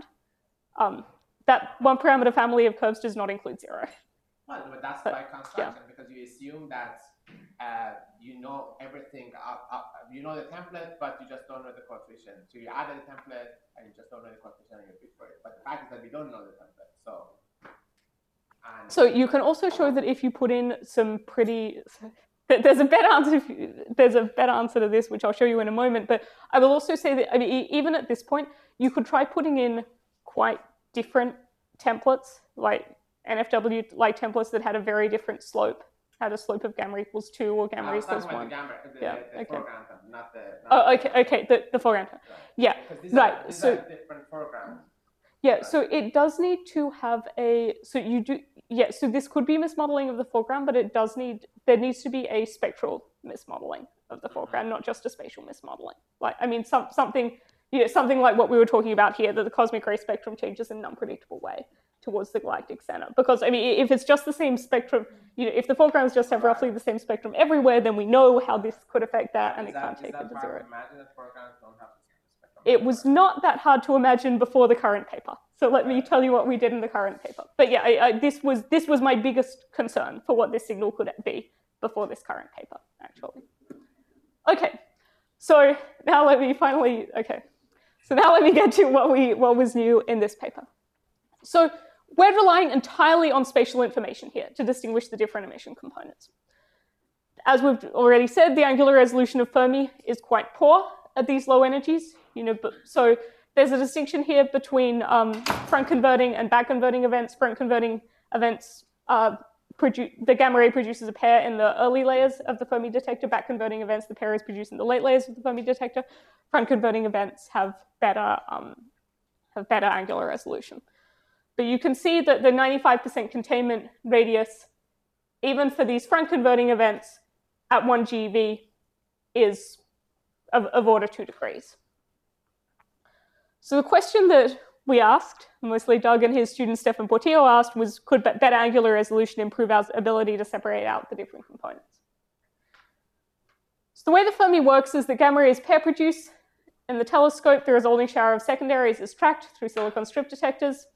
That 1-parameter family of curves does not include 0. Well, but that's by construction, because you assume that you know everything, you know the template, but you just don't know the coefficient. So you added the template, and you just don't know the coefficient, and you fit for it. But the fact is that we don't know the template, so. So you can also show that if you put in some pretty, there's a better answer to this, which I'll show you in a moment. But I will also say that, I mean, even at this point, you could try putting in quite different templates, like NFW-like templates that had a very different slope, had a slope of gamma equals 2 or gamma equals 1. The foreground, not the. Okay, the foreground. Yeah, right. These are different foregrounds. Yeah, so it does need to have so this could be mismodeling of the foreground, but there needs to be a spectral mismodeling of the foreground, not just a spatial mismodeling. Like, I mean, something like what we were talking about here, that the cosmic ray spectrum changes in an unpredictable way towards the galactic center. Because, I mean, if it's just the same spectrum, if the foregrounds just have roughly the same spectrum everywhere, then we know how this could affect that, and it can't take it to 0. Imagine that foregrounds don't have the same spectrum. It was not that hard to imagine before the current paper. So let me tell you what we did in the current paper. But yeah, this was my biggest concern for what this signal could be before this current paper, actually. Okay, so now let me finally, So now let me get to what was new in this paper. So we're relying entirely on spatial information here to distinguish the different emission components. As we've already said, the angular resolution of Fermi is quite poor at these low energies. So there's a distinction here between front converting and back converting events. Front converting events, the gamma ray produces a pair in the early layers of the Fermi detector. Back converting events, the pair is produced in the late layers of the Fermi detector. Front converting events have better angular resolution. But you can see that the 95% containment radius, even for these front converting events at 1 GeV, is of order 2 degrees. So the question that we asked, mostly Doug and his student Stefan Portillo asked, was could better angular resolution improve our ability to separate out the different components? So the way the Fermi works is that gamma rays pair produce. In the telescope, the resulting shower of secondaries is tracked through silicon strip detectors.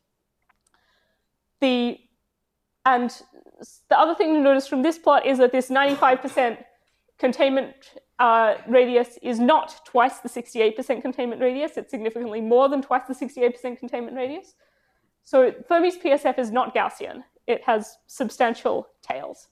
And the other thing to notice from this plot is that this 95% containment radius is not twice the 68% containment radius. It's significantly more than twice the 68% containment radius. So Fermi's PSF is not Gaussian. It has substantial tails.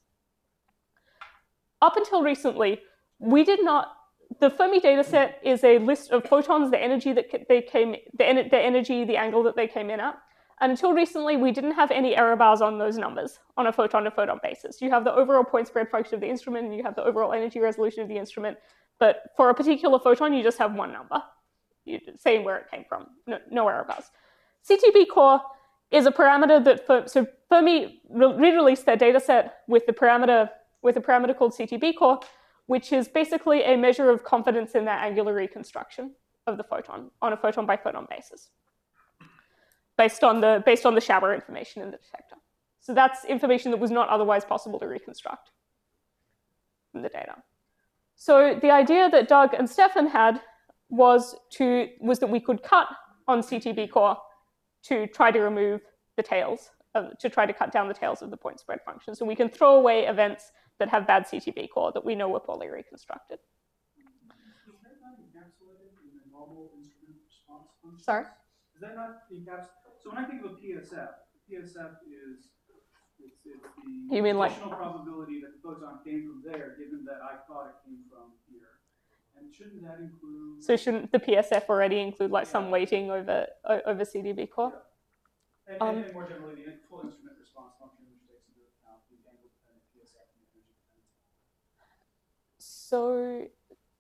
Up until recently, the Fermi dataset is a list of photons, the energy that the angle that they came in at. And until recently, we didn't have any error bars on those numbers on a photon-to-photon basis. You have the overall point spread function of the instrument, and you have the overall energy resolution of the instrument. But for a particular photon, you just have one number, saying where it came from. No error bars. CTB core is a parameter that so Fermi re-released their dataset with a parameter called CTB core, which is basically a measure of confidence in that angular reconstruction of the photon on a photon-by-photon basis, based on the shower information in the detector. So that's information that was not otherwise possible to reconstruct from the data. So the idea that Doug and Stefan had was that we could cut on CTB core to try to remove the tails, to try to cut down the tails of the point spread function. So we can throw away events that have bad CTB core that we know were poorly reconstructed. Is that not encapsulated in the normal instrument response function? Sorry? Is that not encapsulated? So when I think of a PSF, the PSF is it's the You mean additional probability that the photon came from there, given that I thought it came from here. And shouldn't that include? So shouldn't the PSF already include some weighting over CDB core? Yeah. And more generally, the full instrument response function, which takes into account the angle-dependent PSF and the energy-dependent. So,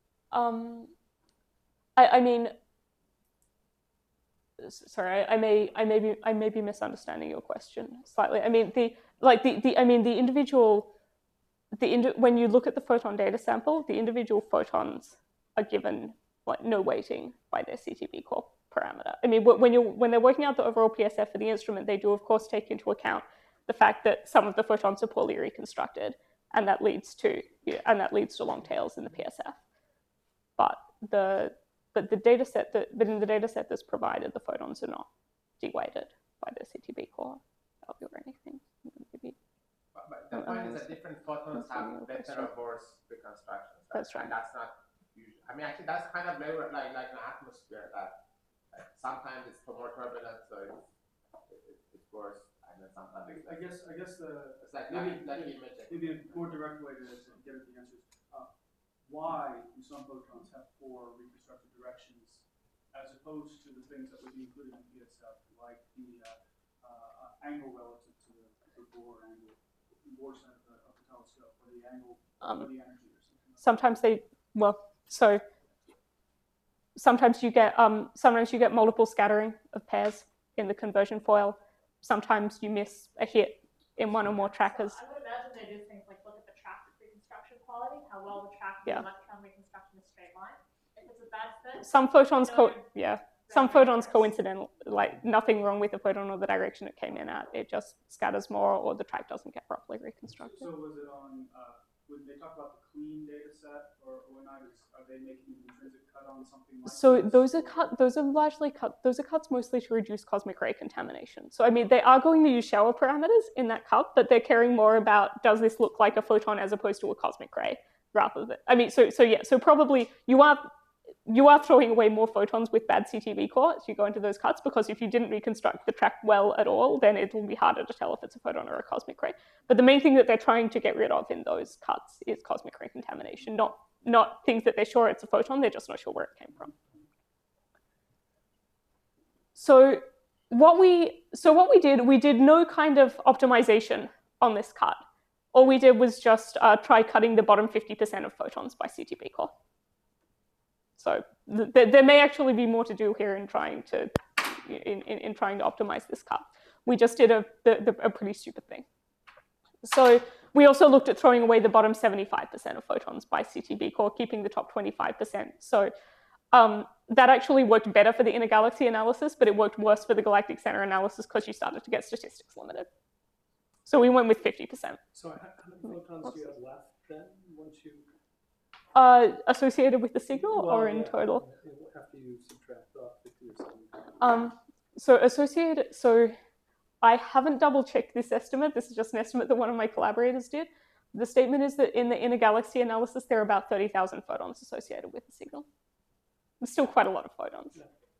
I mean, sorry, I may be misunderstanding your question slightly. I mean, when you look at the photon data sample, the individual photons are given no weighting by their CTB core parameter. I mean, when they're working out the overall PSF for the instrument, they do of course take into account the fact that some of the photons are poorly reconstructed, and that leads to long tails in the PSF. But in the data set that's provided, the photons are not deweighted by the CTB core value or anything. Maybe. But the point is that different photons have better or worse reconstructions. That's right. And that's not usual. I mean, actually, that's kind of like an atmosphere that sometimes it's more turbulent, so it's worse, and then sometimes I guess it's like maybe a more direct way to get at the answer is why do some photons have poor reconstructed directions as opposed to the things that would be included in PSF, like the angle relative to the Bohr angle, Bohr side of the telescope, or the angle or the energy or something. Sometimes sometimes you get multiple scattering of pairs in the conversion foil. Sometimes you miss a hit in one or more trackers. I would imagine they do things like look at the track reconstruction quality, how well the track the electron reconstruction is straight line. If it's a bad fit, some photons coincidental, like nothing wrong with the photon or the direction it came in at. It just scatters more, or the track doesn't get properly reconstructed. So was it on? When they talk about the clean data set, or not, are they making an intrinsic cut on something like so this? Those are cuts mostly to reduce cosmic ray contamination. So I mean, they are going to use shower parameters in that cut, but they're caring more about does this look like a photon as opposed to a cosmic ray rather than. I mean, so probably you are throwing away more photons with bad CTB core as you go into those cuts, because if you didn't reconstruct the track well at all, then it will be harder to tell if it's a photon or a cosmic ray. But the main thing that they're trying to get rid of in those cuts is cosmic ray contamination, not things that they're sure it's a photon, they're just not sure where it came from. So what we did no kind of optimization on this cut. All we did was just try cutting the bottom 50% of photons by CTB core. So there may actually be more to do here in trying to optimize this cut. We just did a pretty stupid thing. So we also looked at throwing away the bottom 75% of photons by CTB core, keeping the top 25%. So that actually worked better for the inner galaxy analysis, but it worked worse for the galactic center analysis because you started to get statistics limited. So we went with 50%. So how many photons do you have left then, once you... Associated with the signal, well, or in total? After you subtract off 50 or 70. So I haven't double checked this estimate. This is just an estimate that one of my collaborators did. The statement is that in the inner galaxy analysis, there are about 30,000 photons associated with the signal. There's still quite a lot of photons.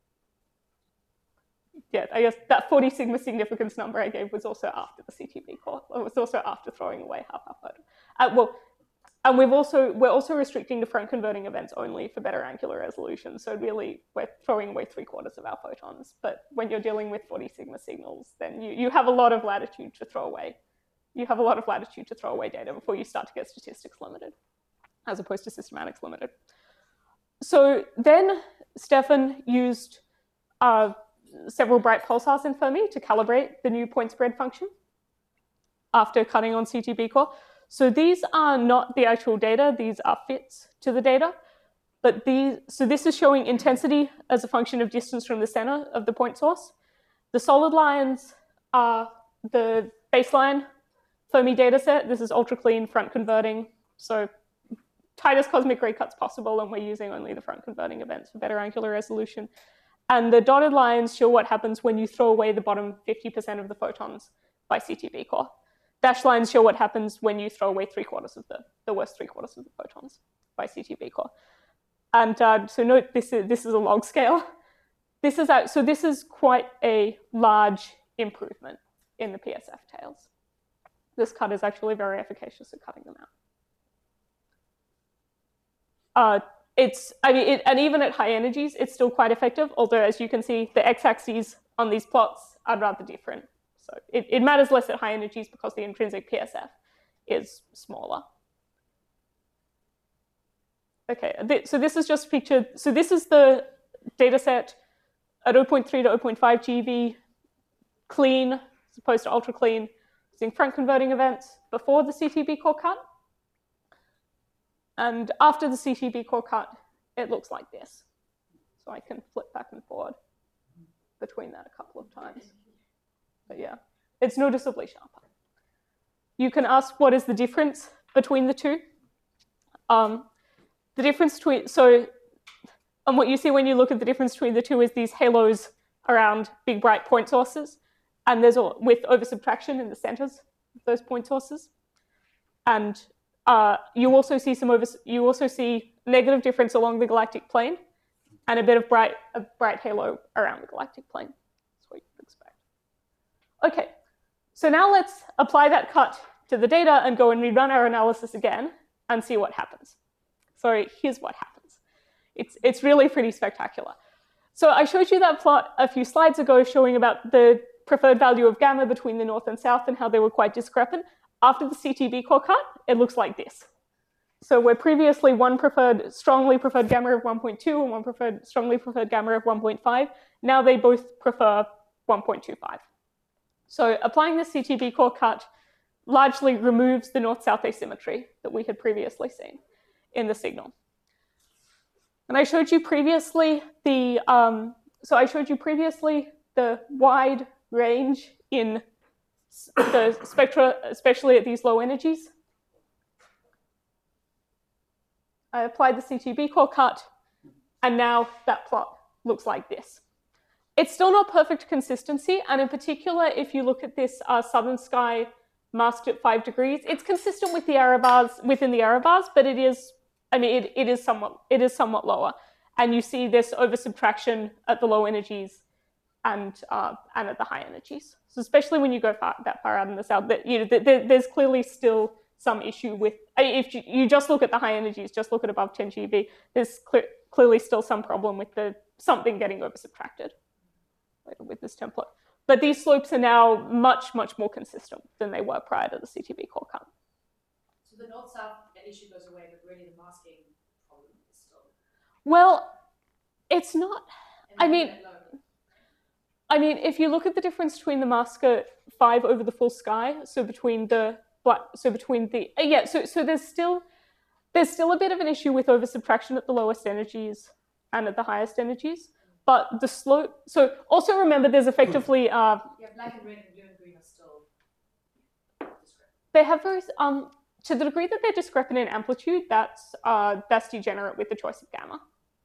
Yeah, I guess that 40 sigma significance number I gave was also after the CTB core. It was also after throwing away half our photon. And we're also restricting the front converting events only for better angular resolution. So really, we're throwing away 3/4 of our photons. But when you're dealing with 40 sigma signals, then you have a lot of latitude to throw away. You have a lot of latitude to throw away data before you start to get statistics limited, as opposed to systematics limited. So then Stefan used several bright pulsars in Fermi to calibrate the new point spread function after cutting on CTB core. So these are not the actual data, these are fits to the data. But this is showing intensity as a function of distance from the center of the point source. The solid lines are the baseline Fermi dataset. This is ultra clean front converting. So tightest cosmic ray cuts possible, and we're using only the front converting events for better angular resolution. And the dotted lines show what happens when you throw away the bottom 50% of the photons by CTB core. Dashed lines show what happens when you throw away 3/4 of the worst 3/4 of the photons by CTB core. And so note, this is a log scale. This is quite a large improvement in the PSF tails. This cut is actually very efficacious at cutting them out. And even at high energies, it's still quite effective, although as you can see, the x-axes on these plots are rather different. So it matters less at high energies because the intrinsic PSF is smaller. Okay, so this is just pictured. So this is the data set at 0.3 to 0.5 GeV, clean, as opposed to ultra clean, using front converting events before the CTB core cut. And after the CTB core cut, it looks like this. So I can flip back and forward between that a couple of times. But yeah, it's noticeably sharper. You can ask what is the difference between the two. The difference between, and what you see when you look at the difference between the two is these halos around big bright point sources, and there's with oversubtraction in the centers of those point sources. And you also see negative difference along the galactic plane, and a bit of bright halo around the galactic plane. That's what you'd expect. Okay, so now let's apply that cut to the data and go and rerun our analysis again and see what happens. So here's what happens. It's really pretty spectacular. So I showed you that plot a few slides ago showing about the preferred value of gamma between the north and south and how they were quite discrepant. After the CTB core cut, it looks like this. So where previously one strongly preferred gamma of 1.2 and one strongly preferred gamma of 1.5, now they both prefer 1.25. So applying the CTB core cut largely removes the north-south asymmetry that we had previously seen in the signal. And I showed you previously the wide range in the spectra, especially at these low energies. I applied the CTB core cut, and now that plot looks like this. It's still not perfect consistency, and in particular, if you look at this southern sky masked at 5 degrees, it's consistent with the error bars within the error bars, but it is somewhat lower. and you see this over-subtraction at the low energies and at the high energies. So especially when you go that far out in the south, there's clearly still some issue with, if you just look at the high energies, just look at above 10 GeV, there's clearly still some problem with something getting over-subtracted with this template. But these slopes are now much, much more consistent than they were prior to the CTB core cut. So the north-south issue goes away, but really the masking problem is still... Well, it's not, I mean, if you look at the difference between the masker 5 over the full sky, so between the so there's still a bit of an issue with over-subtraction at the lowest energies and at the highest energies, but the slope, so also remember there's effectively... yeah, black and red and blue and green are still discrete. They have very, to the degree that they're discrepant in amplitude, that's degenerate with the choice of gamma.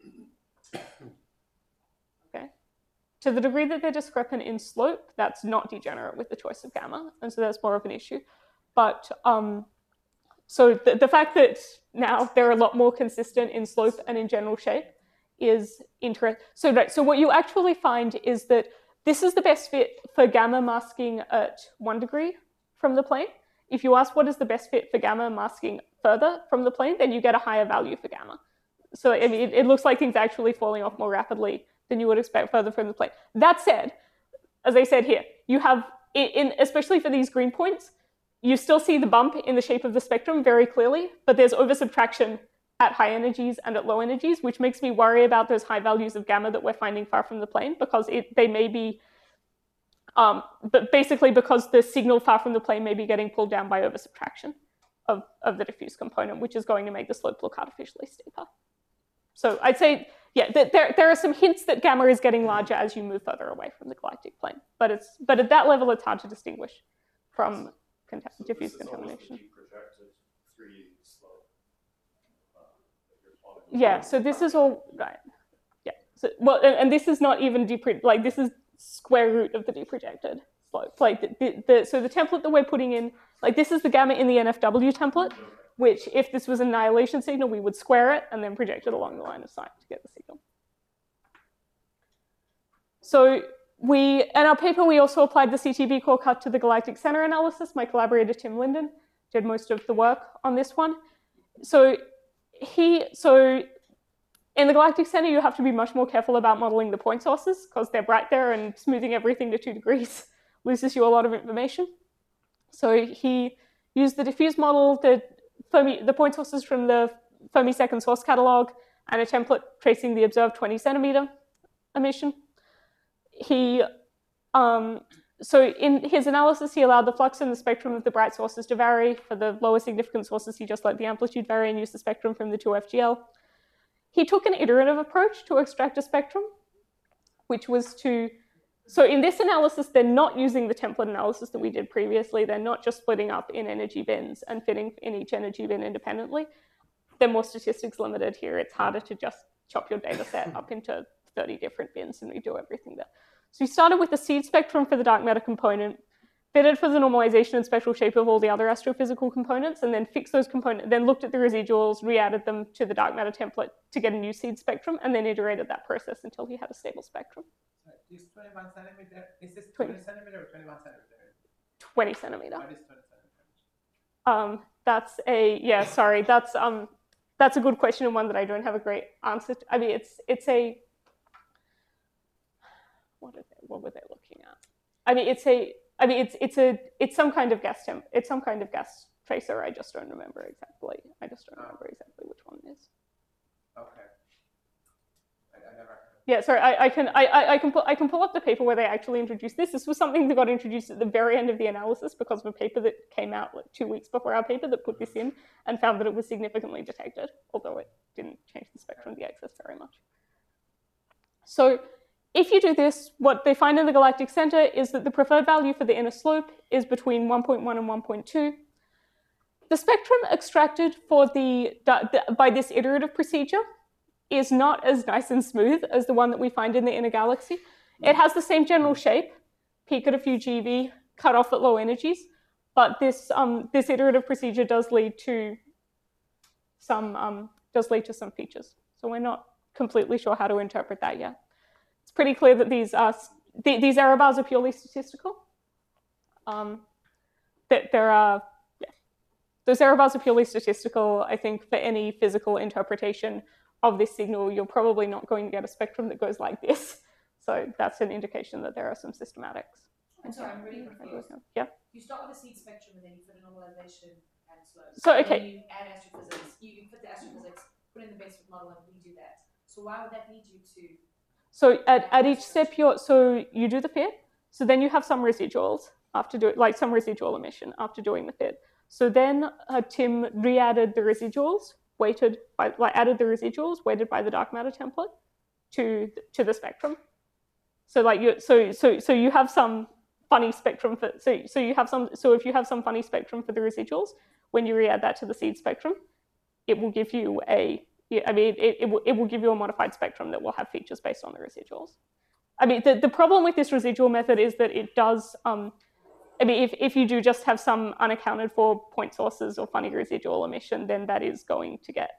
Okay. To the degree that they're discrepant in slope, that's not degenerate with the choice of gamma, and so that's more of an issue. But so the fact that now they're a lot more consistent in slope and in general shape is interesting. So what you actually find is that this is the best fit for gamma masking at 1 degree from the plane. If you ask what is the best fit for gamma masking further from the plane, then you get a higher value for gamma. So I mean, it looks like things are actually falling off more rapidly than you would expect further from the plane. That said, as I said here, you have, especially for these green points, you still see the bump in the shape of the spectrum very clearly, but there's over-subtraction at high energies and at low energies, which makes me worry about those high values of gamma that we're finding far from the plane, because they may be, but basically because the signal far from the plane may be getting pulled down by over-subtraction of the diffuse component, which is going to make the slope look artificially steeper. So I'd say, yeah, there are some hints that gamma is getting larger as you move further away from the galactic plane, but at that level, it's hard to distinguish from diffuse contamination. Yeah, so this is all right. Yeah, so well, and this is not even like this is square root of the deprojected slope. Like so the template that we're putting in, like this is the gamma in the NFW template, which if this was an annihilation signal, we would square it and then project it along the line of sight to get the signal. So in our paper, we also applied the CTB core cut to the galactic center analysis. My collaborator, Tim Linden, did most of the work on this one. So in the galactic center, you have to be much more careful about modeling the point sources because they're bright there, and smoothing everything to 2 degrees loses you a lot of information. So he used the diffuse model, the point sources from the Fermi second source catalog, and a template tracing the observed 20 centimeter emission. So in his analysis, he allowed the flux in the spectrum of the bright sources to vary. For the lower significant sources, he just let the amplitude vary and used the spectrum from the 2FGL. He took an iterative approach to extract a spectrum, which was so in this analysis, they're not using the template analysis that we did previously. They're not just splitting up in energy bins and fitting in each energy bin independently. They're more statistics limited here. It's harder to just chop your data set up into 30 different bins and redo everything there. So we started with the seed spectrum for the dark matter component, fitted for the normalization and spectral shape of all the other astrophysical components, and then fixed those components, then looked at the residuals, re-added them to the dark matter template to get a new seed spectrum, and then iterated that process until he had a stable spectrum. Is 21 centimeter, is this 20 centimeter or 21 centimeter? 20 centimeter. What is 20 centimeter? That's a good question and one that I don't have a great answer to. I mean, it's a, what were they looking at? I mean, it's some kind of gas it's some kind of gas tracer. I just don't remember exactly. Which one it is. Okay. I never. Yeah, sorry. I can pull up the paper where they actually introduced this. This was something that got introduced at the very end of the analysis because of a paper that came out like 2 weeks before our paper that put this in and found that it was significantly detected, although it didn't change the spectrum of the excess very much. So if you do this, what they find in the galactic center is that the preferred value for the inner slope is between 1.1 and 1.2. The spectrum extracted for by this iterative procedure is not as nice and smooth as the one that we find in the inner galaxy. It has the same general shape, peak at a few GeV, cut off at low energies, but this iterative procedure does lead to some features. So we're not completely sure how to interpret that yet. It's pretty clear that these error bars are purely statistical. Those error bars are purely statistical. I think for any physical interpretation of this signal, you're probably not going to get a spectrum that goes like this. So that's an indication that there are some systematics. I'm sorry, I'm really confused. Yeah. You start with a seed spectrum and then you put a normalization and slope. So, okay. And then you add astrophysics. You put the astrophysics, put in the basic model, and we do that. So why would that lead you to? So at each step, you do the fit. So then you have some residuals after doing, like some residual emission after doing the fit. So then Tim re-added the residuals, weighted by the dark matter template to the spectrum. So like so you have some funny spectrum for so if you have some funny spectrum for the residuals, when you re-add that to the seed spectrum, it will give you it will give you a modified spectrum that will have features based on the residuals. I mean, the problem with this residual method is that it does, if you do just have some unaccounted for point sources or funny residual emission, then that is going to get,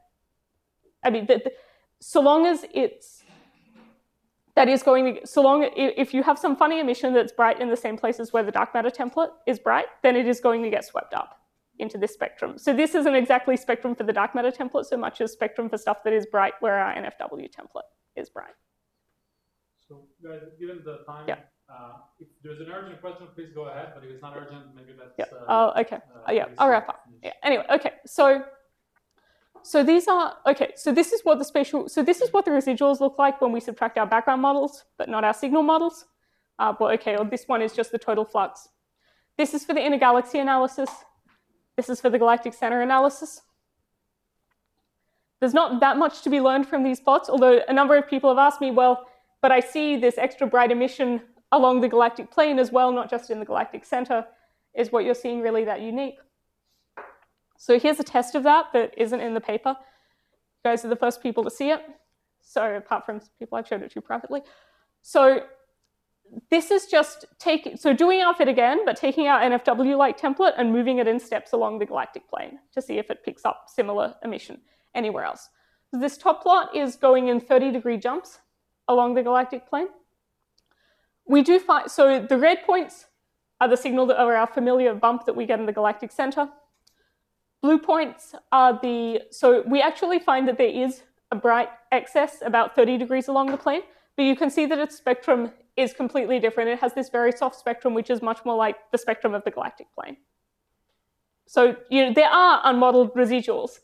if you have some funny emission that's bright in the same places where the dark matter template is bright, then it is going to get swept up into this spectrum. So this isn't exactly spectrum for the dark matter template so much as spectrum for stuff that is bright where our NFW template is bright. So guys, given the time, yeah. If there's an urgent question, please go ahead. But if it's not urgent, maybe let's. Yeah. Okay. I'll wrap up. Yeah. Anyway. Okay. So these are okay. So this is what the residuals look like when we subtract our background models, but not our signal models. This one is just the total flux. This is for the inner galaxy analysis. This is for the galactic center analysis. There's not that much to be learned from these plots, although a number of people have asked me, well, but I see this extra bright emission along the galactic plane as well, not just in the galactic center. Is what you're seeing really that unique? So here's a test of that isn't in the paper. You guys are the first people to see it. So apart from people I've showed it to privately. So this is just doing our fit again, but taking our NFW-like template and moving it in steps along the galactic plane to see if it picks up similar emission anywhere else. So this top plot is going in 30-degree jumps along the galactic plane. We do find, so the red points are the signal that are our familiar bump that we get in the galactic center. Blue points are so we actually find that there is a bright excess about 30 degrees along the plane, but you can see that its spectrum is completely different. It has this very soft spectrum, which is much more like the spectrum of the galactic plane. So there are unmodeled residuals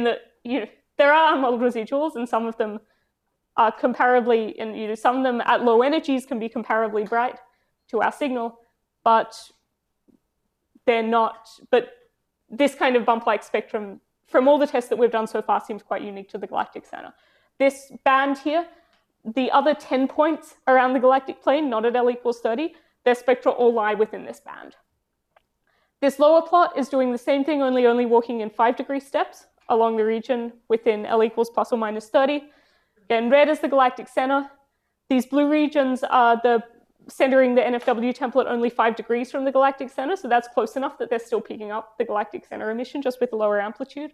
and some of them are comparably, and some of them at low energies can be comparably bright to our signal, but they're not. But this kind of bump-like spectrum, from all the tests that we've done so far, seems quite unique to the galactic center. This band here, the other 10 points around the galactic plane, not at L equals 30, their spectra all lie within this band. This lower plot is doing the same thing, only walking in 5-degree steps along the region within L equals plus or minus 30. Again, red is the galactic center. These blue regions are centering the NFW template only 5 degrees from the galactic center, so that's close enough that they're still picking up the galactic center emission just with a lower amplitude.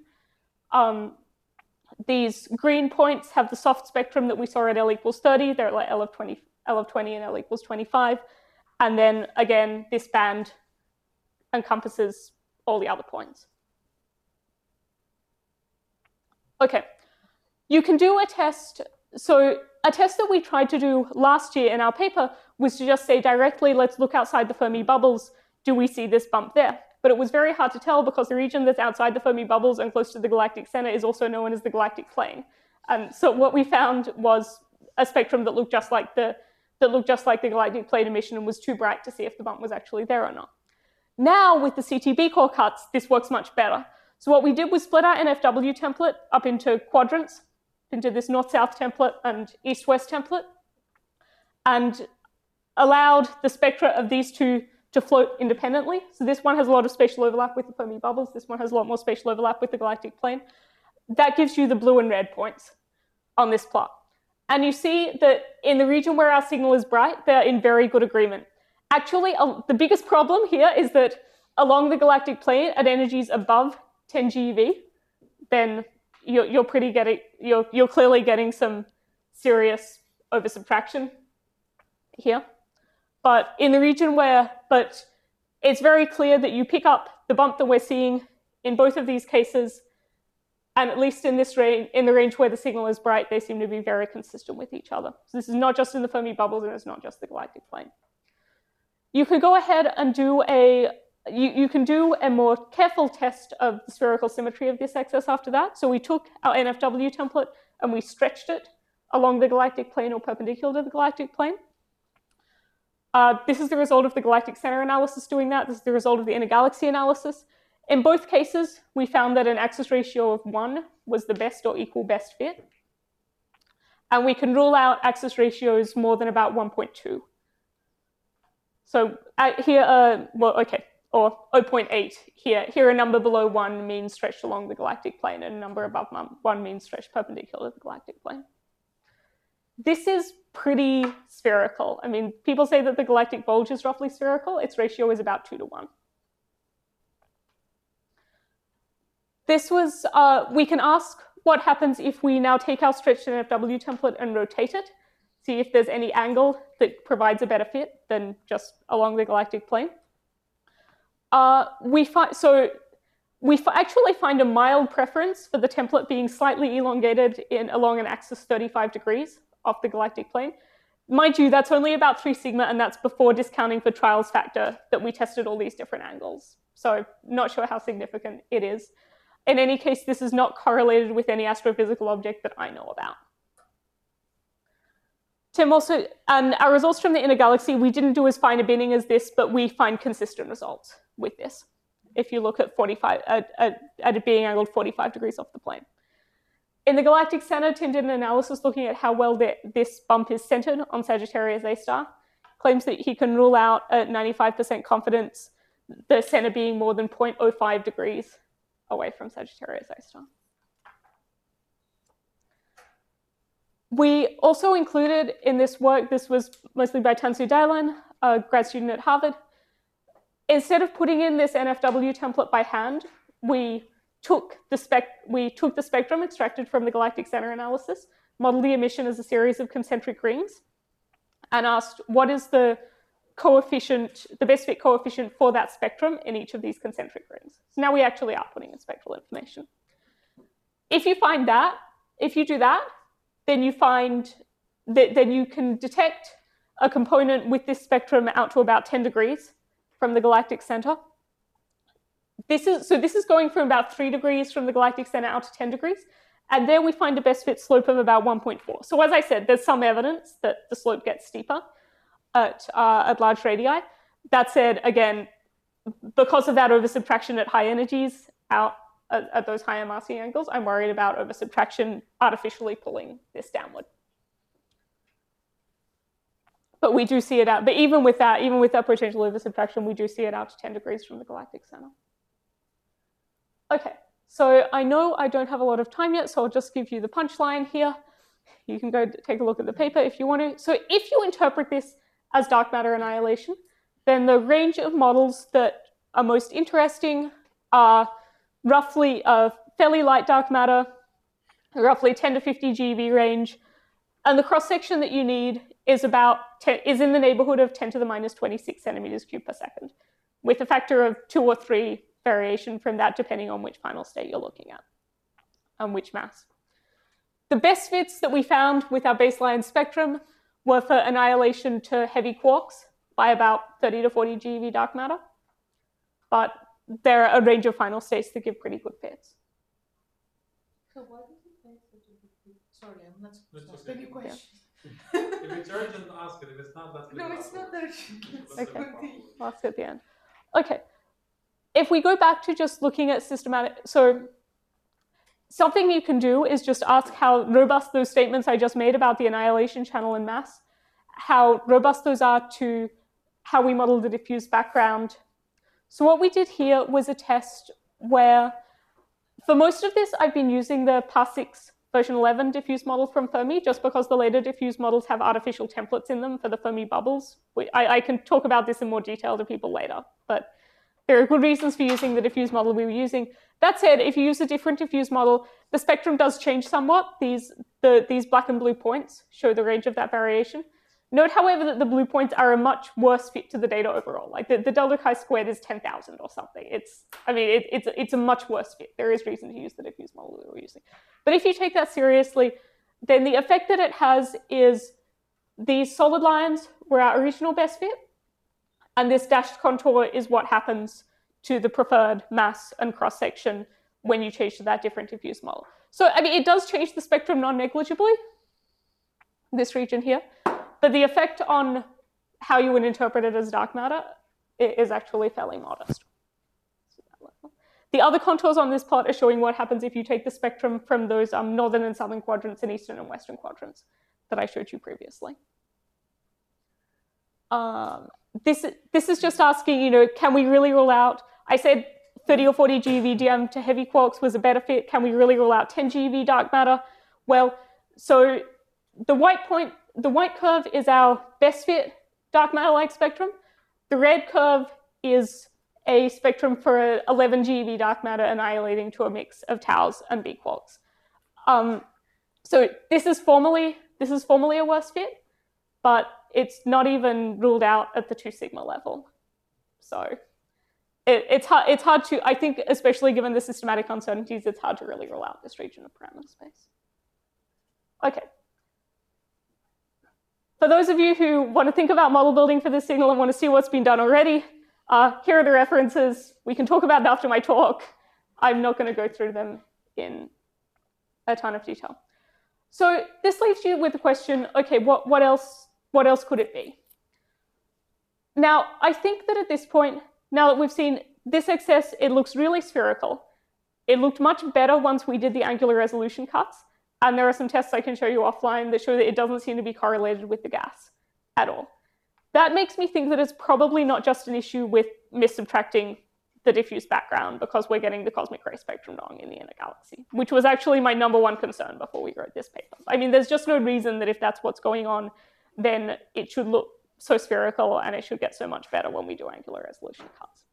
These green points have the soft spectrum that we saw at L equals 30. They're like L of 20 and L equals 25. And then again, this band encompasses all the other points. Okay, you can do a test. So a test that we tried to do last year in our paper was to just say directly, let's look outside the Fermi bubbles. Do we see this bump there? But it was very hard to tell because the region that's outside the Fermi bubbles and close to the galactic center is also known as the galactic plane. And so what we found was a spectrum that looked just like the galactic plane emission and was too bright to see if the bump was actually there or not. Now with the CTB core cuts, this works much better. So what we did was split our NFW template up into quadrants, into this north-south template and east-west template, and allowed the spectra of these two to float independently. So this one has a lot of spatial overlap with the Fermi bubbles. This one has a lot more spatial overlap with the galactic plane. That gives you the blue and red points on this plot. And you see that in the region where our signal is bright, they're in very good agreement. Actually, the biggest problem here is that along the galactic plane at energies above 10 GeV, then you're clearly getting some serious oversubtraction here. But in the region but it's very clear that you pick up the bump that we're seeing in both of these cases, and at least in this range, in the range where the signal is bright, they seem to be very consistent with each other. So this is not just in the Fermi bubbles, and it's not just the galactic plane. You can go ahead and do you can do a more careful test of the spherical symmetry of this excess after that. So we took our NFW template and we stretched it along the galactic plane or perpendicular to the galactic plane. This is the result of the galactic center analysis doing that. This is the result of the inner galaxy analysis. In both cases, we found that an axis ratio of 1 was the best or equal best fit. And we can rule out axis ratios more than about 1.2. So here, or 0.8 here. Here a number below 1 means stretched along the galactic plane, and a number above 1 means stretched perpendicular to the galactic plane. This is pretty spherical. I mean, people say that the galactic bulge is roughly spherical. Its ratio is about 2 to 1. This was, we can ask what happens if we now take our stretched NFW template and rotate it, see if there's any angle that provides a better fit than just along the galactic plane. We actually find a mild preference for the template being slightly elongated along an axis 35 degrees off the galactic plane. Mind you, that's only about 3 sigma, and that's before discounting for trials factor that we tested all these different angles. So not sure how significant it is. In any case, this is not correlated with any astrophysical object that I know about. Tim also, and our results from the inner galaxy, we didn't do as fine a binning as this, but we find consistent results with this. If you look at at it being angled 45 degrees off the plane. In the galactic center, Tim did an analysis looking at how well this bump is centered on Sagittarius A star. Claims that he can rule out at 95% confidence the center being more than 0.05 degrees away from Sagittarius A star. We also included in this work, this was mostly by Tansu Dailan, a grad student at Harvard. Instead of putting in this NFW template by hand, we took the spectrum extracted from the galactic center analysis, modeled the emission as a series of concentric rings, and asked what is the coefficient, the best fit coefficient for that spectrum in each of these concentric rings. So now we actually are putting in spectral information. If you find that, if you do that, then you find that then you can detect a component with this spectrum out to about 10 degrees from the galactic center. This is going from about 3 degrees from the galactic center out to 10 degrees. And there we find a best fit slope of about 1.4. So as I said, there's some evidence that the slope gets steeper at large radii. That said, again, because of that oversubtraction at high energies out at those higher massing angles, I'm worried about oversubtraction artificially pulling this downward. But we do see it out, but even with that potential oversubtraction, we do see it out to 10 degrees from the galactic center. Okay, so I know I don't have a lot of time yet, so I'll just give you the punchline here. You can go take a look at the paper if you want to. So if you interpret this as dark matter annihilation, then the range of models that are most interesting are roughly fairly light dark matter, roughly 10 to 50 GeV range, and the cross-section that you need is in the neighborhood of 10 to the minus 26 centimeters cubed per second, with a factor of 2 or 3 variation from that, depending on which final state you're looking at and which mass. The best fits that we found with our baseline spectrum were for annihilation to heavy quarks by about 30 to 40 GeV dark matter, but there are a range of final states that give pretty good fits. So why did you think such a big deal? Sorry, I'm not That's asking okay. you question. If it's urgent, ask it. If it's not, that's No, it's not urgent. Okay. I'll ask at the end. Okay. If we go back to just looking at systematic, so something you can do is just ask how robust those statements I just made about the annihilation channel and mass, how robust those are to how we model the diffuse background. So what we did here was a test where, for most of this, I've been using the PAR6 version 11 diffuse model from Fermi, just because the later diffuse models have artificial templates in them for the Fermi bubbles. I can talk about this in more detail to people later, but there are good reasons for using the diffuse model we were using. That said, if you use a different diffuse model, the spectrum does change somewhat. these black and blue points show the range of that variation. Note, however, that the blue points are a much worse fit to the data overall. Like the delta chi-squared is 10,000 or something. It's a much worse fit. There is reason to use the diffuse model that we're using. But if you take that seriously, then the effect that it has is these solid lines were our original best fit, and this dashed contour is what happens to the preferred mass and cross-section when you change to that different diffuse model. So, I mean, it does change the spectrum non-negligibly, this region here, but the effect on how you would interpret it as dark matter is actually fairly modest. The other contours on this plot are showing what happens if you take the spectrum from those northern and southern quadrants and eastern and western quadrants that I showed you previously. This is just asking, can we really rule out, I said 30 or 40 GeV DM to heavy quarks was a better fit. Can we really rule out 10 GeV dark matter? Well, so the white curve is our best fit dark matter-like spectrum. The red curve is a spectrum for 11 GeV dark matter annihilating to a mix of taus and big quarks. So this is formally a worse fit, but it's not even ruled out at the 2 sigma level. So it's hard to, I think, especially given the systematic uncertainties, it's hard to really rule out this region of parameter space. Okay. For those of you who want to think about model building for this signal and want to see what's been done already, here are the references. We can talk about it after my talk. I'm not going to go through them in a ton of detail. So this leaves you with the question, okay, what else could it be? Now, I think that at this point, now that we've seen this excess, it looks really spherical. It looked much better once we did the angular resolution cuts. And there are some tests I can show you offline that show that it doesn't seem to be correlated with the gas at all. That makes me think that it's probably not just an issue with missubtracting the diffuse background because we're getting the cosmic ray spectrum wrong in the inner galaxy, which was actually my #1 concern before we wrote this paper. I mean, there's just no reason that if that's what's going on, then it should look so spherical and it should get so much better when we do angular resolution cuts.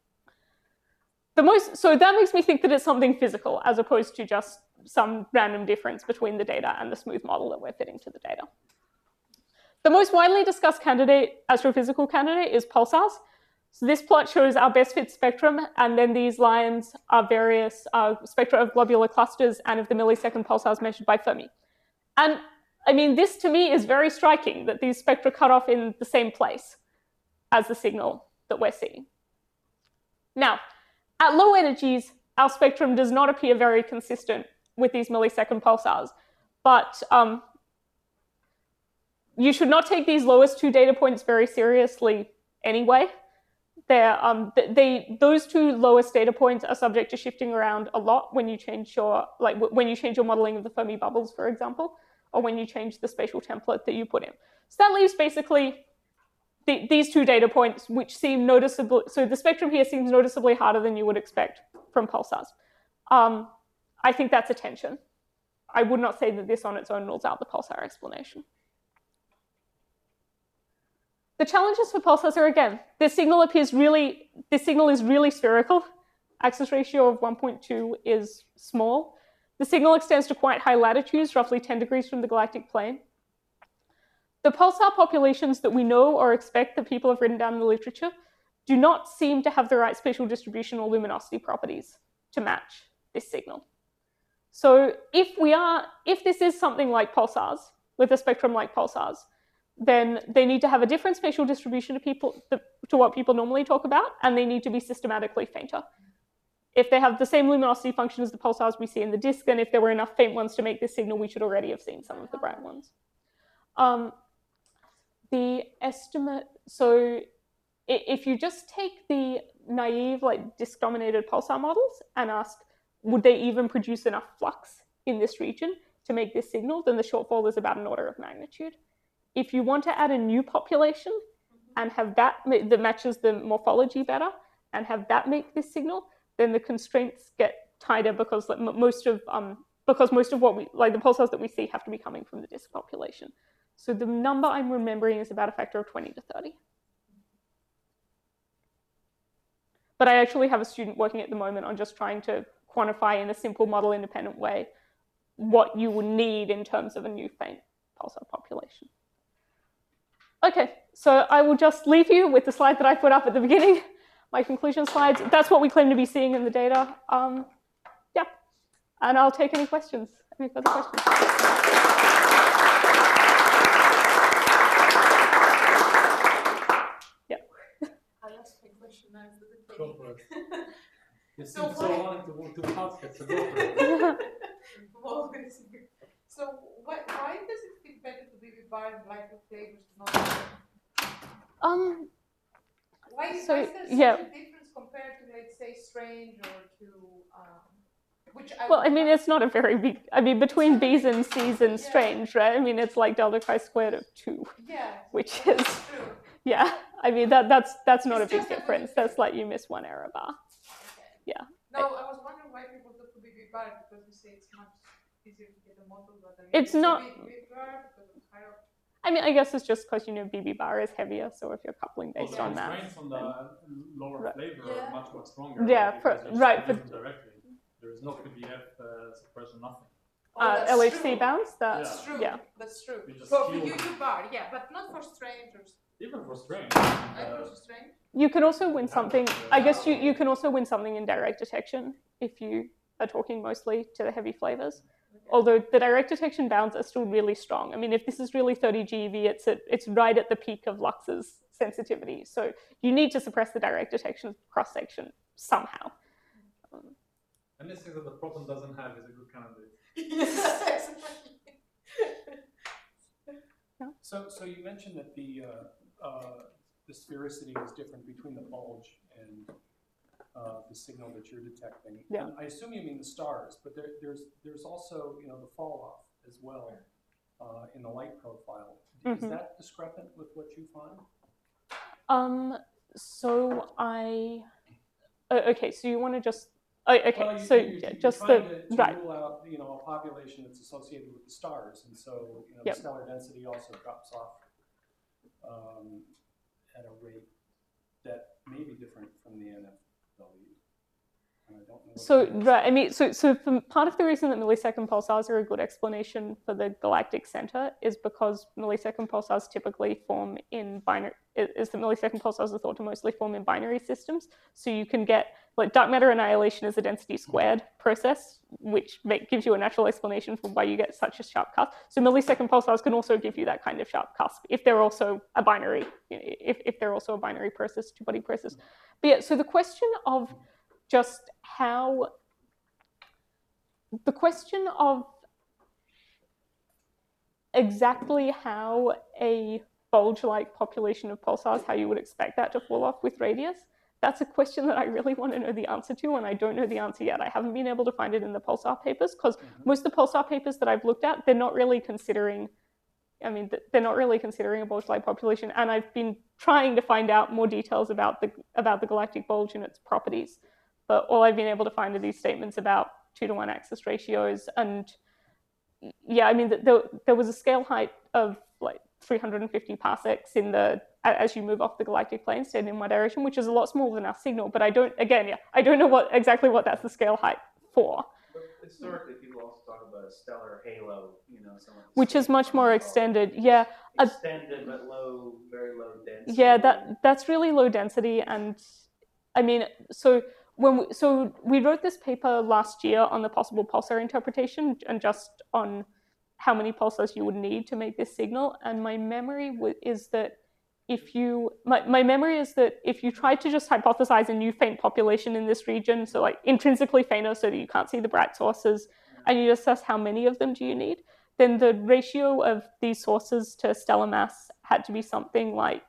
So that makes me think that it's something physical as opposed to just some random difference between the data and the smooth model that we're fitting to the data. The most widely discussed astrophysical candidate is pulsars. So this plot shows our best fit spectrum, and then these lines are various spectra of globular clusters and of the millisecond pulsars measured by Fermi. And I mean, this to me is very striking that these spectra cut off in the same place as the signal that we're seeing. Now, at low energies, our spectrum does not appear very consistent with these millisecond pulsars, but you should not take these lowest 2 data points very seriously anyway. Those 2 lowest data points are subject to shifting around a lot when you change your modeling of the Fermi bubbles, for example, or when you change the spatial template that you put in. So that leaves basically these 2 data points, which seem noticeable. So the spectrum here seems noticeably harder than you would expect from pulsars. I think that's a tension. I would not say that this on its own rules out the pulsar explanation. The challenges for pulsars are, again, this signal is really spherical. Axis ratio of 1.2 is small. The signal extends to quite high latitudes, roughly 10 degrees from the galactic plane. The pulsar populations that we know or expect that people have written down in the literature do not seem to have the right spatial distribution or luminosity properties to match this signal. So if this is something like pulsars, with a spectrum like pulsars, then they need to have a different spatial distribution to what people normally talk about, and they need to be systematically fainter. If they have the same luminosity function as the pulsars we see in the disk, then if there were enough faint ones to make this signal, we should already have seen some of the bright ones. The estimate, so if you just take the naive, disk-dominated pulsar models and ask, would they even produce enough flux in this region to make this signal, then the shortfall is about an order of magnitude. If you want to add a new population and have that matches the morphology better and have that make this signal, then the constraints get tighter because most of what the pulsars that we see have to be coming from the disk population. So the number I'm remembering is about a factor of 20 to 30. But I actually have a student working at the moment on just trying to quantify in a simple model independent way what you would need in terms of a new faint pulsar population. Okay, so I will just leave you with the slide that I put up at the beginning, my conclusion slides. That's what we claim to be seeing in the data. Yeah, and I'll take any questions. Any further questions? Yeah. I'll ask my question now. Go for it. You So seem so why- wanting to ask it, so go for it. Well, so why does it fit better to be with bar and lighter flavors, not? Why is So, there such yeah. a difference compared to, let's say, Strange or to which I Well, would I mean, it's not a very big, I mean, between B's and C's and Yeah. Strange, right? I mean, it's like delta chi-squared of 2, yeah, which that's is, true. yeah. I mean, that's not a It's big just a difference. good That's like you miss 1 error bar. Okay. Yeah. No, I was wondering why people do to be with bar because you say it's much easier to get a model rather than It's not- with bar because of higher. I mean, I guess it's just because, you know, BB bar is heavier, so if you're coupling Well, based the on that. constraints on the lower Right. flavor Yeah. are much stronger. Yeah, because you're right, still but- using directly. There is no PDF suppression, nothing. Oh, that's LHC true. bounds, that, That's true. yeah. That's true. You just For feel- you bar, yeah, but not for Strange or Even for Strange. for Strange. You can also win Yeah, something, but, I guess you can also win something in direct detection if you are talking mostly to the heavy flavors. Although the direct detection bounds are still really strong. I mean, if this is really 30 GeV, it's right at the peak of Lux's sensitivity. So you need to suppress the direct detection cross-section somehow. Anything that the proton doesn't have is a good candidate. Yes. So you mentioned that the sphericity is different between the bulge and the signal that you're detecting. Yeah. And I assume you mean the stars, but there's also, you know, the fall off as well in the light profile. Is Mhm. that discrepant with what you find? So okay, so you want to just, okay, Well, so you're just trying the, to right. rule out, you know, a population that's associated with the stars, and so, you know, Yep. the stellar density also drops off at a rate that may be different from the NFW. And I don't know what So, that is. right, I mean, so for part of the reason that millisecond pulsars are a good explanation for the galactic center is because millisecond pulsars typically form in binary, is that millisecond pulsars are thought to mostly form in binary systems. So you can get, like, dark matter annihilation is a density squared process, which gives you a natural explanation for why you get such a sharp cusp. So millisecond pulsars can also give you that kind of sharp cusp if they're also a binary, you know, if they're also a binary process, two-body process. But yeah, so the question of just how, the question of exactly how a bulge-like population of pulsars, how you would expect that to fall off with radius, that's a question that I really want to know the answer to, and I don't know the answer yet. I haven't been able to find it in the pulsar papers, because most of the pulsar papers that I've looked at, they're not really considering, I mean, they're not really considering a bulge-like population, and I've been trying to find out more details about the galactic bulge and its properties. But all I've been able to find are these statements about 2-to-1 axis ratios. And yeah, I mean, there was a scale height of like 350 parsecs in the, as you move off the galactic plane, staying in one direction, which is a lot smaller than our signal. But I don't know exactly what that's the scale height for. But historically, people also talk about a stellar halo, you know, Which is much more extended, yeah. Extended but low, very low density. Yeah, that's really low density, and I mean, so we wrote this paper last year on the possible pulsar interpretation and just on how many pulsars you would need to make this signal. And my memory is that if you tried to just hypothesize a new faint population in this region, so like intrinsically fainter so that you can't see the bright sources, and you assess how many of them do you need, then the ratio of these sources to stellar mass had to be something like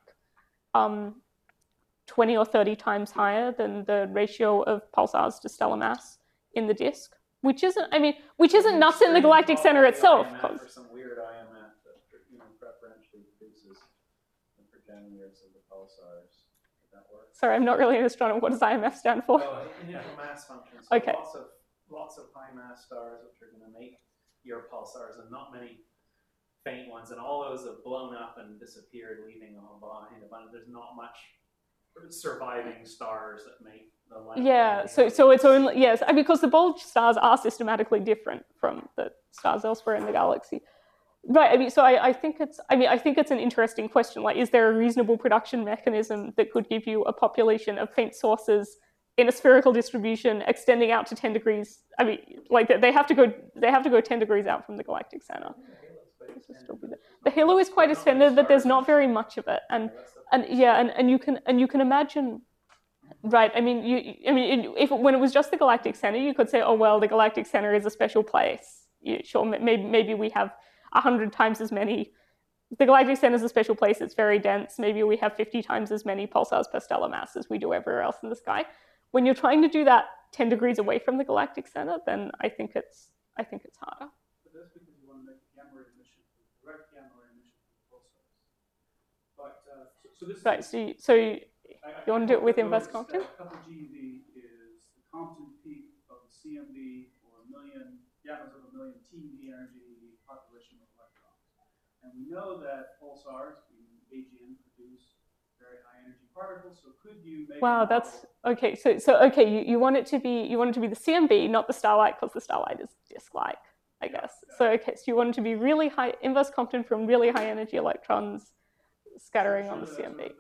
20 or 30 times higher than the ratio of pulsars to stellar mass in the disk, which isn't nuts in the galactic center itself. Or some weird IMF that, you know, preferentially produces the progenitors of the pulsars. Does that work? Sorry, I'm not really an astronomer. What does IMF stand for? Well, initial mass function. So Okay. Lots of high mass stars, which are going to make your pulsars, and not many faint ones, and all those have blown up and disappeared, leaving all behind a bunch. There's not much surviving stars that make the light. Yeah, so it's only, yes, I mean, because the bulge stars are systematically different from the stars elsewhere in the galaxy. Right, I mean, so I think it's an interesting question. Like, is there a reasonable production mechanism that could give you a population of faint sources in a spherical distribution extending out to 10 degrees? I mean, like they have to go 10 degrees out from the galactic center. The halo is quite extended, but there's not very much of it, and you can imagine. Right. I mean, when it was just the galactic center, you could say, oh well, the galactic center is a special place. Sure, maybe we have 100 times as many. The galactic center is a special place. It's very dense. Maybe we have 50 times as many pulsars per stellar mass as we do everywhere else in the sky. When you're trying to do that 10 degrees away from the galactic center, then I think it's harder. But that's because you want to make gamma ray emission, direct gamma ray emission from pulsars. But so this right. is, So you want to do it with inverse Compton? Couple GeV is the Compton peak of the CMB or gammas of a million TeV energy population of electrons. And we know that pulsars in AGN produce very high energy particles. So could you make? Wow, that's okay. So okay, you want it to be the CMB, not the starlight, because the starlight is disk-like, I guess. Yeah. So okay, so you want it to be really high inverse Compton from really high energy electrons scattering on the CMB.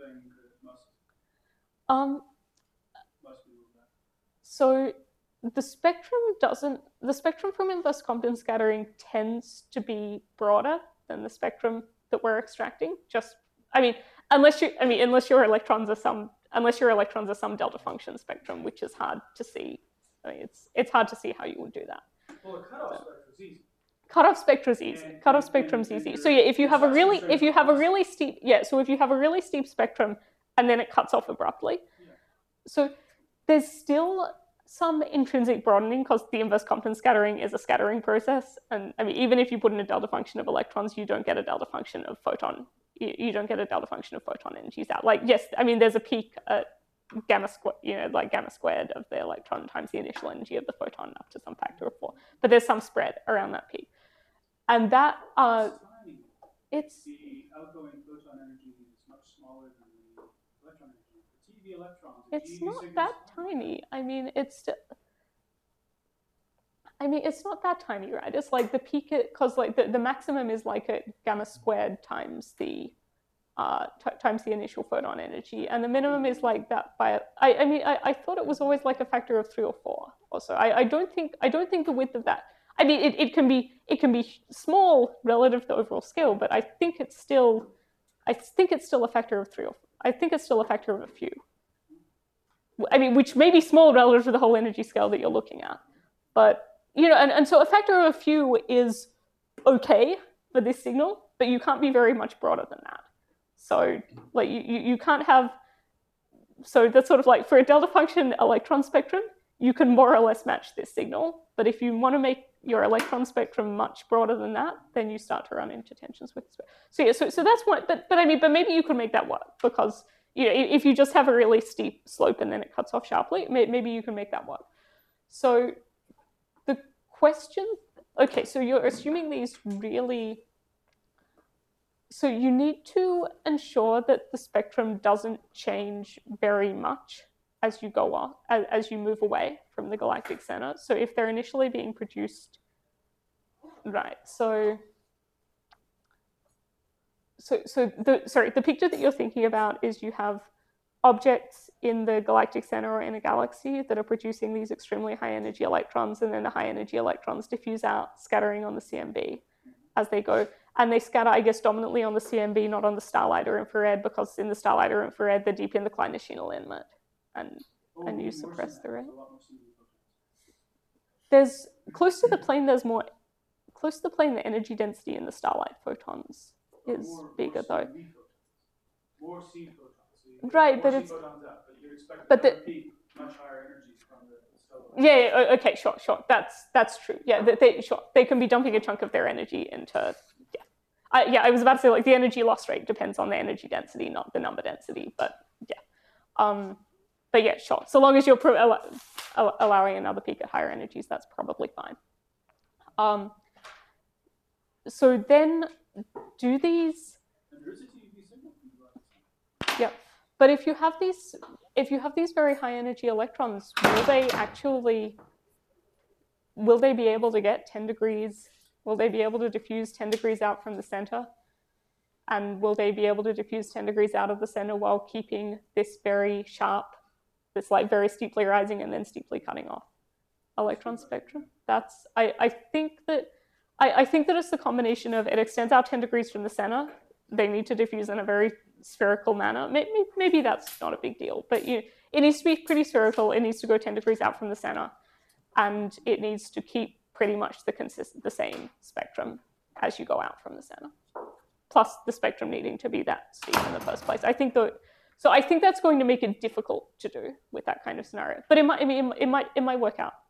Must be that. So the spectrum from inverse Compton scattering tends to be broader than the spectrum that we're extracting. Unless your electrons are some delta function spectrum, which is hard to see. I mean, it's hard to see how you would do that. Well, a cutoff spectrum is easy. Cutoff spectrum's easy. Cutoff spectrum's easy. So yeah, if you have a really steep spectrum and then it cuts off abruptly. Yeah. So there's still some intrinsic broadening because the inverse Compton scattering is a scattering process. And I mean, even if you put in a delta function of electrons, you don't get a delta function of photon. You don't get a delta function of photon energies out. Like, yes, I mean, there's a peak at gamma squared of the electron times the initial energy of the photon up to some factor of 4. But there's some spread around that peak. And that, it's... The outgoing photon energy is much smaller than the electron energy. The TeV electrons. It's not that tiny. I mean, it's not that tiny, right? It's like the peak, because like the maximum is like at gamma squared times the initial photon energy, and the minimum is like that by. I thought it was always like a factor of 3 or 4. Also, I don't think the width of that. I mean, it can be small relative to the overall scale, but I think it's still a factor of 3 or 4. I think it's still a factor of a few. I mean, which may be small relative to the whole energy scale that you're looking at, but and so a factor of a few is okay for this signal, but you can't be very much broader than that. So like you can't have. So that's sort of like for a delta function electron spectrum, you can more or less match this signal. But if you want to make your electron spectrum much broader than that, then you start to run into tensions with it. So yeah, so that's one. But maybe you could make that work because if you just have a really steep slope and then it cuts off sharply, maybe you can make that work. So the question, okay, so you're assuming these really. So you need to ensure that the spectrum doesn't change very much as you go on, as you move away from the galactic center. So if they're initially being produced, right? So the picture that you're thinking about is you have objects in the galactic center or in a galaxy that are producing these extremely high energy electrons, and then the high energy electrons diffuse out, scattering on the CMB as they go. And they scatter, I guess, dominantly on the CMB, not on the starlight or infrared, because in the starlight or infrared, they're deep in the Klein-National inlet, and you suppress the red. There's close to the plane. The energy density in the starlight photons is bigger, though. More seed photons. Right, but it's. But the much higher energies from the stellar. Yeah. Okay. Sure. That's true. Yeah. They can be dumping a chunk of their energy into. Yeah. I was about to say, like, the energy loss rate depends on the energy density, not the number density. But yeah. But yeah, sure. So long as you're allowing another peak at higher energies, that's probably fine. So then, do these? And there is a TeV signal. Yep. But if you have these, if you have these very high energy electrons, will they be able to get 10 degrees? Will they be able to diffuse 10 degrees out from the center? And will they be able to diffuse 10 degrees out of the center while keeping this very sharp, this like very steeply rising and then steeply cutting off electron spectrum? I think that it's the combination of it extends out 10 degrees from the center. They need to diffuse in a very spherical manner. Maybe that's not a big deal, but it needs to be pretty spherical. It needs to go 10 degrees out from the center, and it needs to keep pretty much the same spectrum as you go out from the center. Plus the spectrum needing to be that steep in the first place. I think that's going to make it difficult to do with that kind of scenario. But it might work out.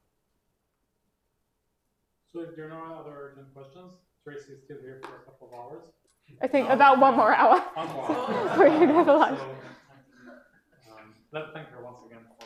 So if there are no other urgent questions, Tracy is still here for a couple of hours. I think about 1 more hour. One more hour. We're gonna have a lunch. So, let's thank her once again.